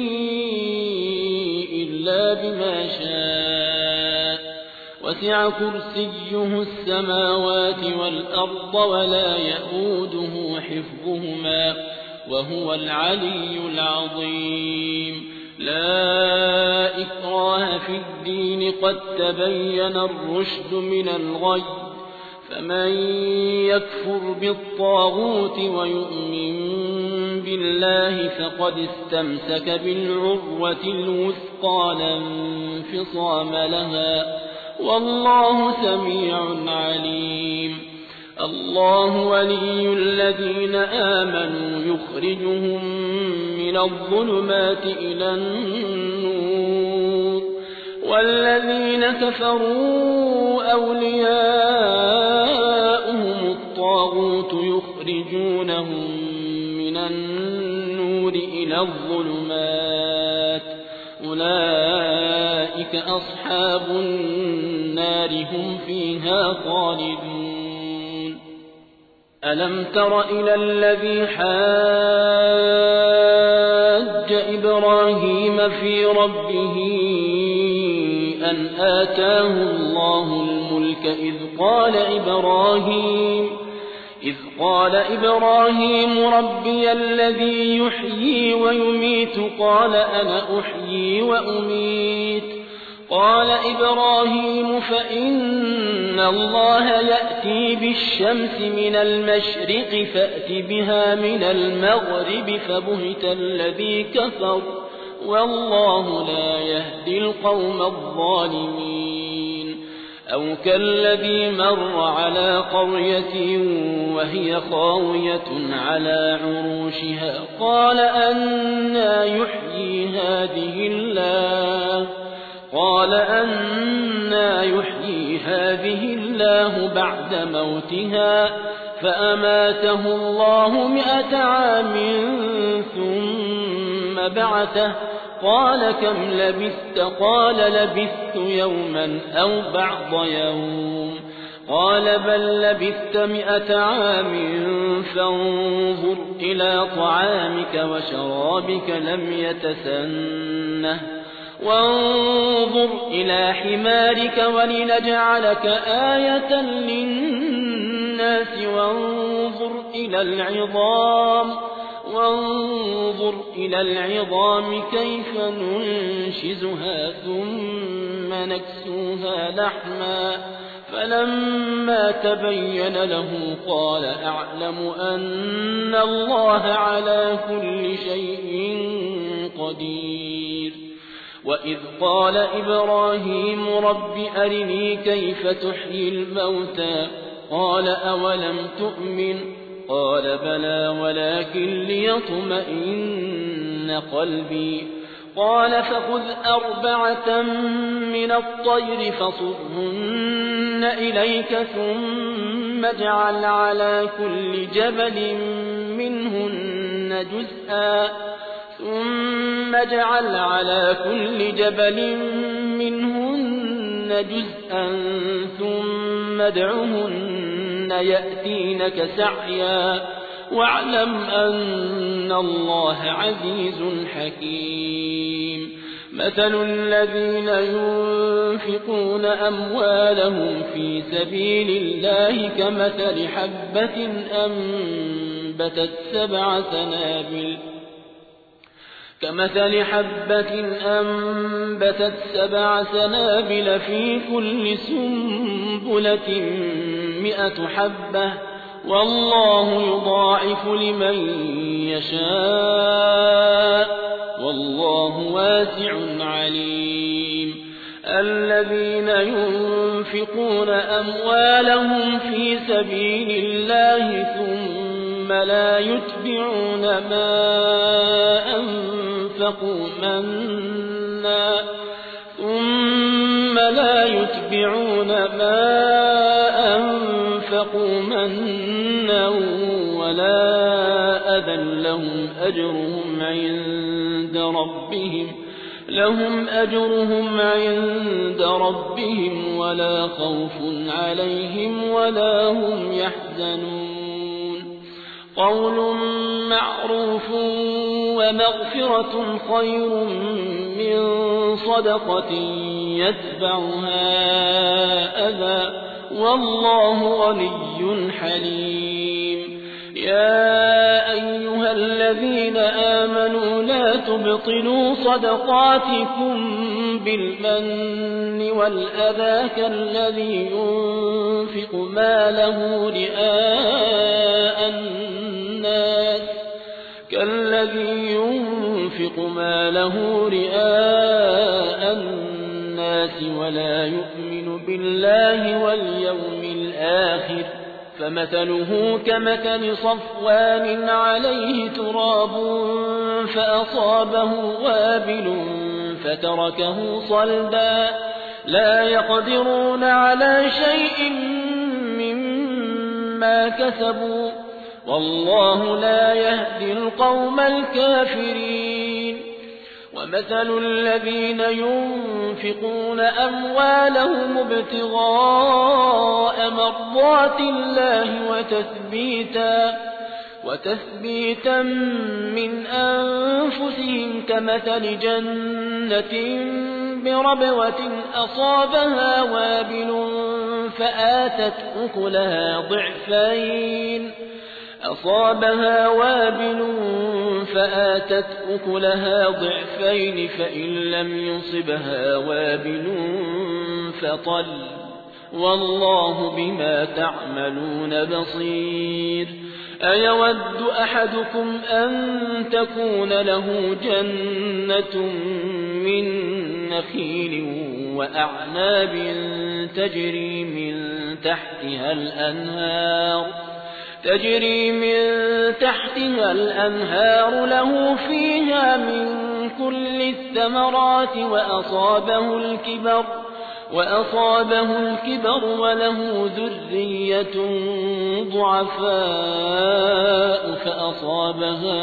إلا بما شاء. وسع كرسيه السماوات والأرض ولا يئوده حفظهما وهو العلي العظيم. لا إكراه في الدين قد تبين الرشد من الغي فمن يكفر بالطاغوت ويؤمن بالله فقد استمسك بالعروة الوثقى لا انفصام لها والله سميع عليم. الله ولي الذين آمنوا يخرجهم من الظلمات إلى النور والذين كفروا أولياؤهم الطاغوت يخرجونهم من النور إلى الظلمات أولئك أصحاب النار هم فيها خالدون. ألم تر إلى الذي حاج إبراهيم في ربه أن آتاه الله الملك إذ قال إبراهيم إذ قال إبراهيم ربي الذي يحيي ويميت قال أنا أحيي وأميت قال إبراهيم فإن الله يأتي بالشمس من المشرق فأت بها من المغرب فبهت الذي كفر والله لا يهدي القوم الظالمين. أو كالذي مر على قرية وهي خاوية على عروشها قال أنى يحيي هذه الله قال أنى يحيي هذه الله بعد موتها فأماته الله مئة عام ثم بعثه قال كم لبثت قال لبثت يوما أو بعض يوم قال بل لبثت مئة عام فانظر إلى طعامك وشرابك لم يتسنه وانظر إلى حمارك ولنجعلك آية للناس وانظر إلى العظام وانظر إلى العظام كيف ننشزها ثم نكسوها لحما فلما تبين له قال أعلم أن الله على كل شيء قدير. وإذ قال إبراهيم رب أرني كيف تحيي الموتى قال أولم تؤمن قال بلى ولكن ليطمئن قلبي قال فخذ أربعة من الطير فصرهن إليك ثم اجعل على كل جبل منهن جزءا ثم اجعل على كل جبل منهن جزءا ثم ادعهن يأتينك سعيا واعلم أن الله عزيز حكيم. مثل الذين ينفقون أموالهم في سبيل الله كمثل حبة أنبتت سبع سنابل كمثل حبة أنبتت سبع سنابل في كل سنبلة مئة حبة والله يضاعف لمن يشاء والله واسع عليم الذين ينفقون أموالهم في سبيل الله ثم لا يتبعون ما أنفقوا منا ثم لا يتبعون ما أنفقوا منا ولا أذى لهم أجرهم عند ربهم لهم أجرهم عند ربهم ولا خوف عليهم ولا هم يحزنون قول معروف ومغفرة خير من صدقة يتبعها أذى والله غني حليم يا أيها الذين آمنوا لا تبطلوا صدقاتكم بالمن والأذى كالذي ينفق ماله رئاء الناس كالذي ينفق ماله رئاء الناس ولا يؤمن بالله واليوم الآخر فمثله كمثل صفوان عليه تراب فأصابه وابل فتركه صلدا لا يقدرون على شيء مما كسبوا والله لا يهدي القوم الكافرين ومثل الذين ينفقون أموالهم ابتغاء مرضات الله وتثبيتا وتثبيتا من أنفسهم كمثل جنة بربوة أصابها وابل فآتت أكلها ضعفين أصابها وابل فآتت أكلها ضعفين فإن لم يصبها وابل فطل والله بما تعملون بصير أيود أحدكم أن تكون له جنة من نخيل وأعناب تجري من تحتها الأنهار تجري من تحتها الأنهار له فيها من كل الثمرات وأصابه الكبر وأصابه الكبر وله ذرية ضعفاء فأصابها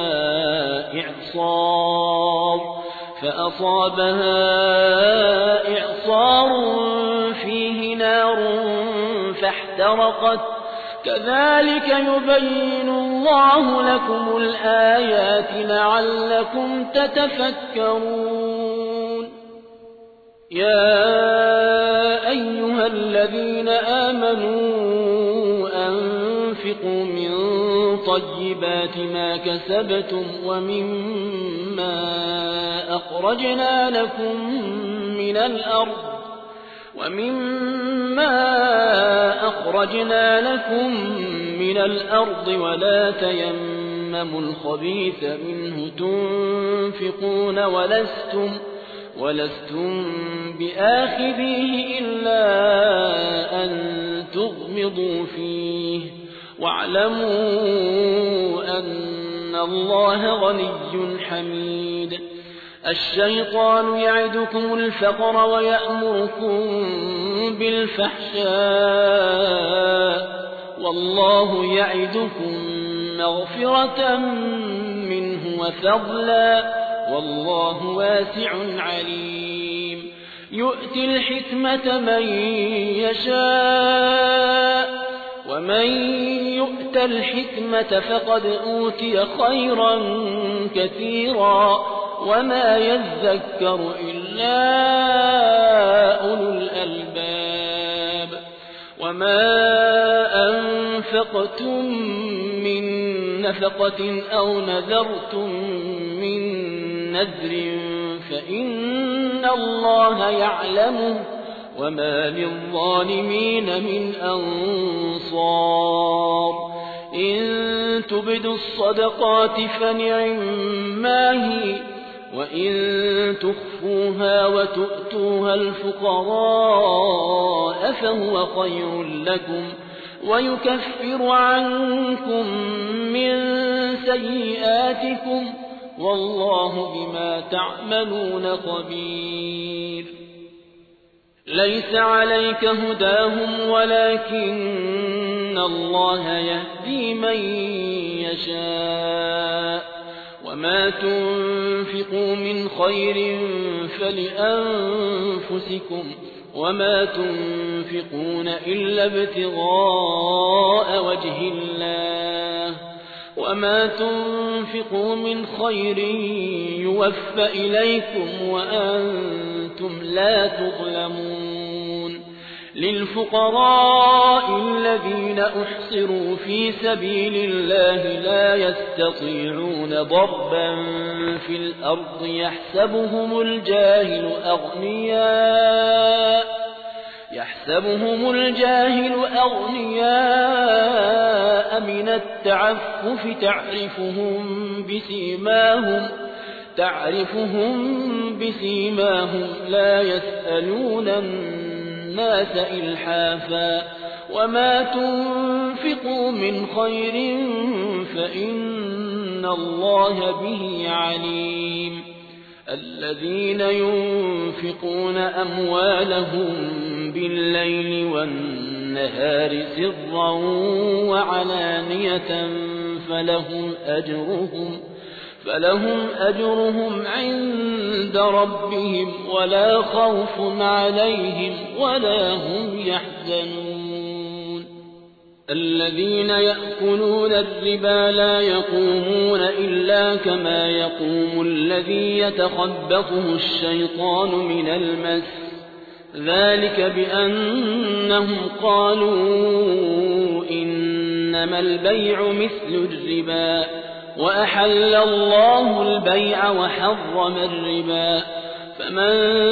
إعصار فأصابها إعصار فيه نار فاحترقت كذلك يبين الله لكم الآيات لعلكم تتفكرون يا أيها الذين آمنوا أنفقوا من طيبات ما كسبتم ومما أخرجنا لكم من الأرض ومما أخرجنا لكم من الأرض ولا تيمموا الخبيث منه تنفقون ولستم ولستم بآخذيه إلا أن تغمضوا فيه واعلموا أن الله غني حميد الشيطان يعدكم الفقر ويأمركم بالفحشاء والله يعدكم مغفرة منه وفضلا والله واسع عليم يؤتي الحكمة من يشاء ومن يؤت الحكمة فقد أوتي خيرا كثيرا وما يذكر إلا أولو الألباب وما أنفقتم من نفقة أو نذرتم من نذر فإن الله يعلمه وما للظالمين من أنصار تبدوا الصدقات فنعما هي وإن تخفوها وتؤتوها الفقراء فهو خير لكم ويكفر عنكم من سيئاتكم والله بما تعملون خبير. ليس عليك هداهم ولكن الله يهدي من يشاء وما تنفقوا من خير فلأنفسكم وما تنفقون إلا ابتغاء وجه الله وما تنفقوا من خير يوفى إليكم وأنتم لا تظلمون. للفقراء الذين أحصروا في سبيل الله لا يستطيعون ضربا في الأرض يحسبهم الجاهل أغنياء يحسبهم الجاهل أغنياء من التعفف تعرفهم بسيماهم تعرفهم بسيماهم لا يسألون الناس إلحافا وما تنفقوا من خير فإن الله به عليم. الذين ينفقون أموالهم بالليل والنهار سرا وعلانية فلهم أجرهم فلهم أجرهم عند ربهم ولا خوف عليهم ولا هم يحزنون. الذين يأكلون الربا لا يقومون إلا كما يقوم الذي يتخبطه الشيطان من المس ذلك بأنهم قالوا إنما البيع مثل الربا وأحل الله البيع وحرم الربا فمن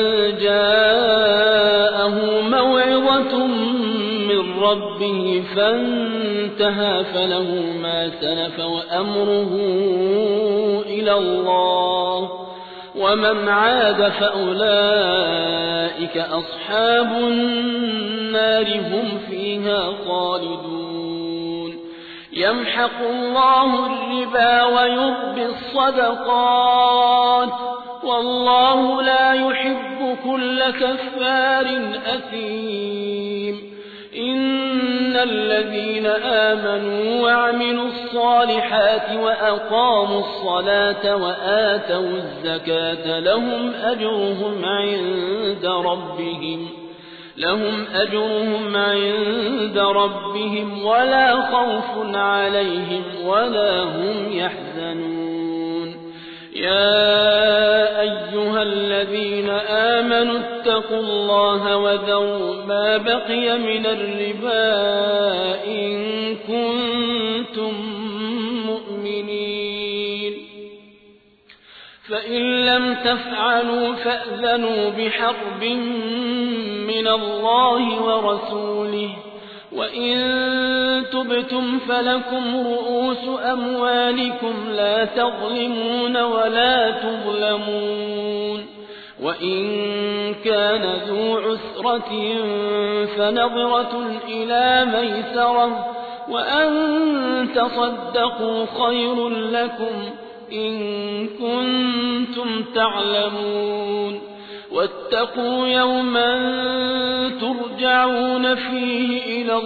جاءه موعظة من ربه فانتهى فله ما سلف وأمره إلى الله ومن عاد فأولئك أصحاب النار هم فيها خالدون. يمحق الله الربا ويربي الصدقات والله لا يحب كل كفار أثيم. إن الذين آمنوا وعملوا الصالحات وأقاموا الصلاة وآتوا الزكاة لهم أجرهم عند ربهم لهم أجرهم عند ربهم ولا خوف عليهم ولا هم يحزنون. يا أيها الذين آمنوا اتقوا الله وذروا ما بقي من الربا إن كنتم مؤمنين فإن لم تفعلوا فأذنوا بحرب من الله ورسوله وإن تبتم فلكم رؤوس أموالكم لا تظلمون ولا تظلمون. وإن كان ذو عسرة فنظرة إلى ميسرة وأن تصدقوا خير لكم إن كنتم تعلمون. واتقوا يوما ترجعون فيه إلى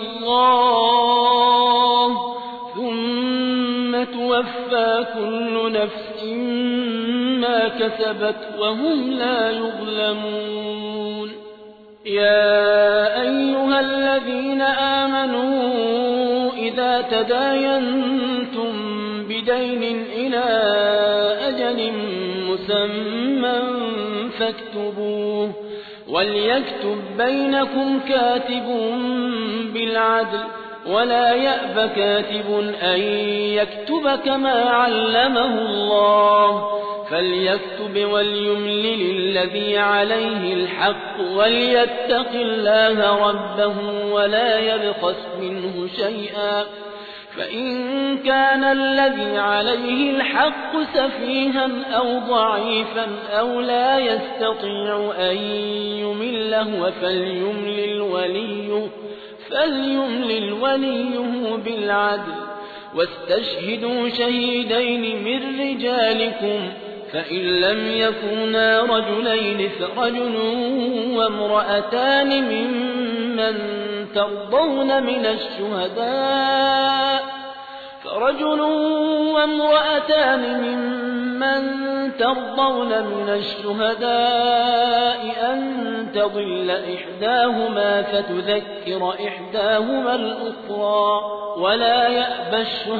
الله ثم توفى كل نفس ما كسبت وهم لا يظلمون. يا أيها الذين آمنوا إذا تداينتم بدين إلى أجل مسمى فاكتبوه وليكتب بينكم كاتب بالعدل ولا يأب كاتب أن يكتب كما علمه الله فليكتب وليملل الذي عليه الحق وليتق الله ربه ولا يبخس منه شيئا فإن كان الذي عليه الحق سفيها أو ضعيفا أو لا يستطيع أن يمله فليملل وليه, فليملل وليه بالعدل واستشهدوا شهيدين من رجالكم فإن لم يكونا رجلين فرجل وامرأتان ممن ترضون من الشهداء فرجل وامرأتان ممن ترضون من الشهداء أن تضل إحداهما فتذكر إحداهما الأخرى ولا يأبى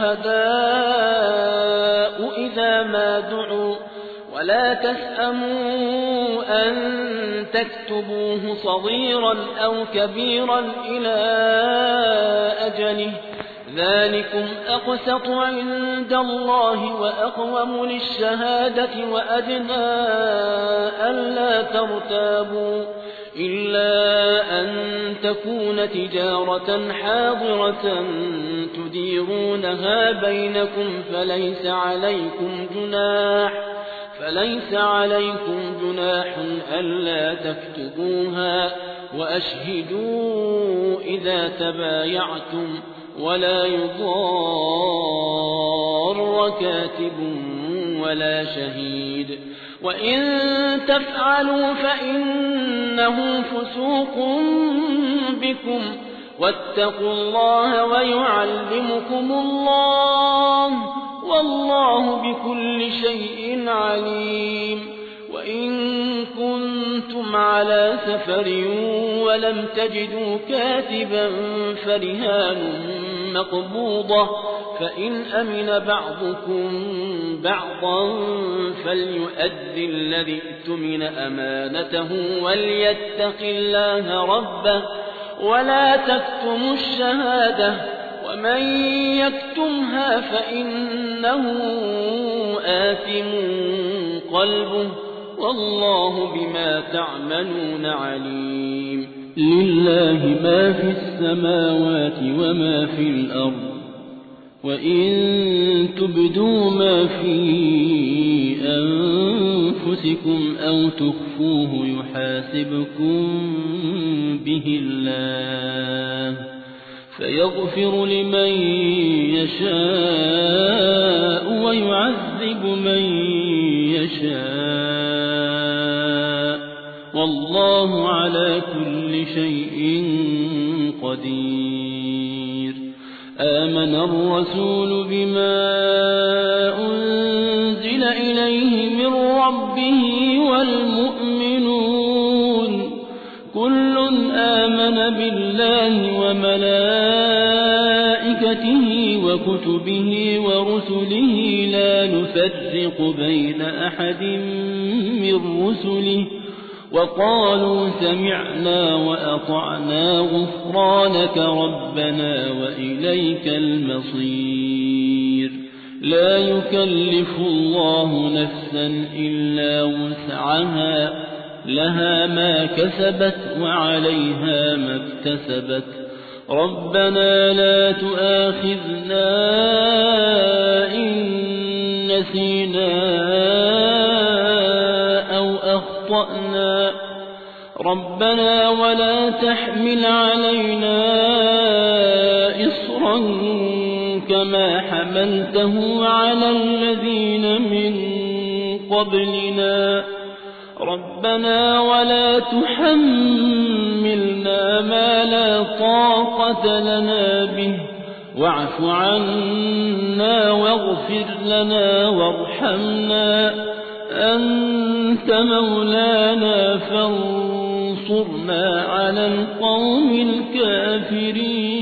الشهداء إذا ما دعوا ولا تسأموا أن تكتبوه صغيرا أو كبيرا إلى أجله ذلكم أقسط عند الله وأقوم للشهادة وأدنى ألا ترتابوا إلا أن تكون تجارة حاضرة تديرونها بينكم فليس عليكم جناح فليس عليكم جناح ألا تكتبوها وأشهدوا إذا تبايعتم ولا يضار كاتب ولا شهيد وإن تفعلوا فإنه فسوق بكم واتقوا الله ويعلمكم الله والله بكل شيء عليم وإن كنتم على سفر ولم تجدوا كاتبا فرهان مقبوضة فإن أمن بعضكم بعضا فليؤدي الذي اؤتمن أمانته وليتق الله ربه ولا تكتموا الشهادة ومن يكتمها فإنه آثم قلبه والله بما تعملون عليم لله ما في السماوات وما في الأرض وإن تبدوا ما في أنفسكم أو تخفوه يحاسبكم به الله فيغفر لمن يشاء ويعذب من يشاء والله على كل شيء قدير آمن الرسول بما أنزل إليه من ربه والمؤمنون كل آمن بالله وملائكته وكتبه ورسله لا نفرق بين أحد من رسله وقالوا سمعنا وأطعنا غفرانك ربنا وإليك المصير لا يكلف الله نفسا إلا وسعها لها ما كسبت وعليها ما اكتسبت ربنا لا تؤاخذنا إن نسينا أو أخطأنا ربنا ولا تحمل علينا إصرا كما حملته على الذين من قبلنا ربنا ولا تحملنا ما لا طاقة لنا به واعف عنا واغفر لنا وارحمنا أنت مولانا فانصرنا على القوم الكافرين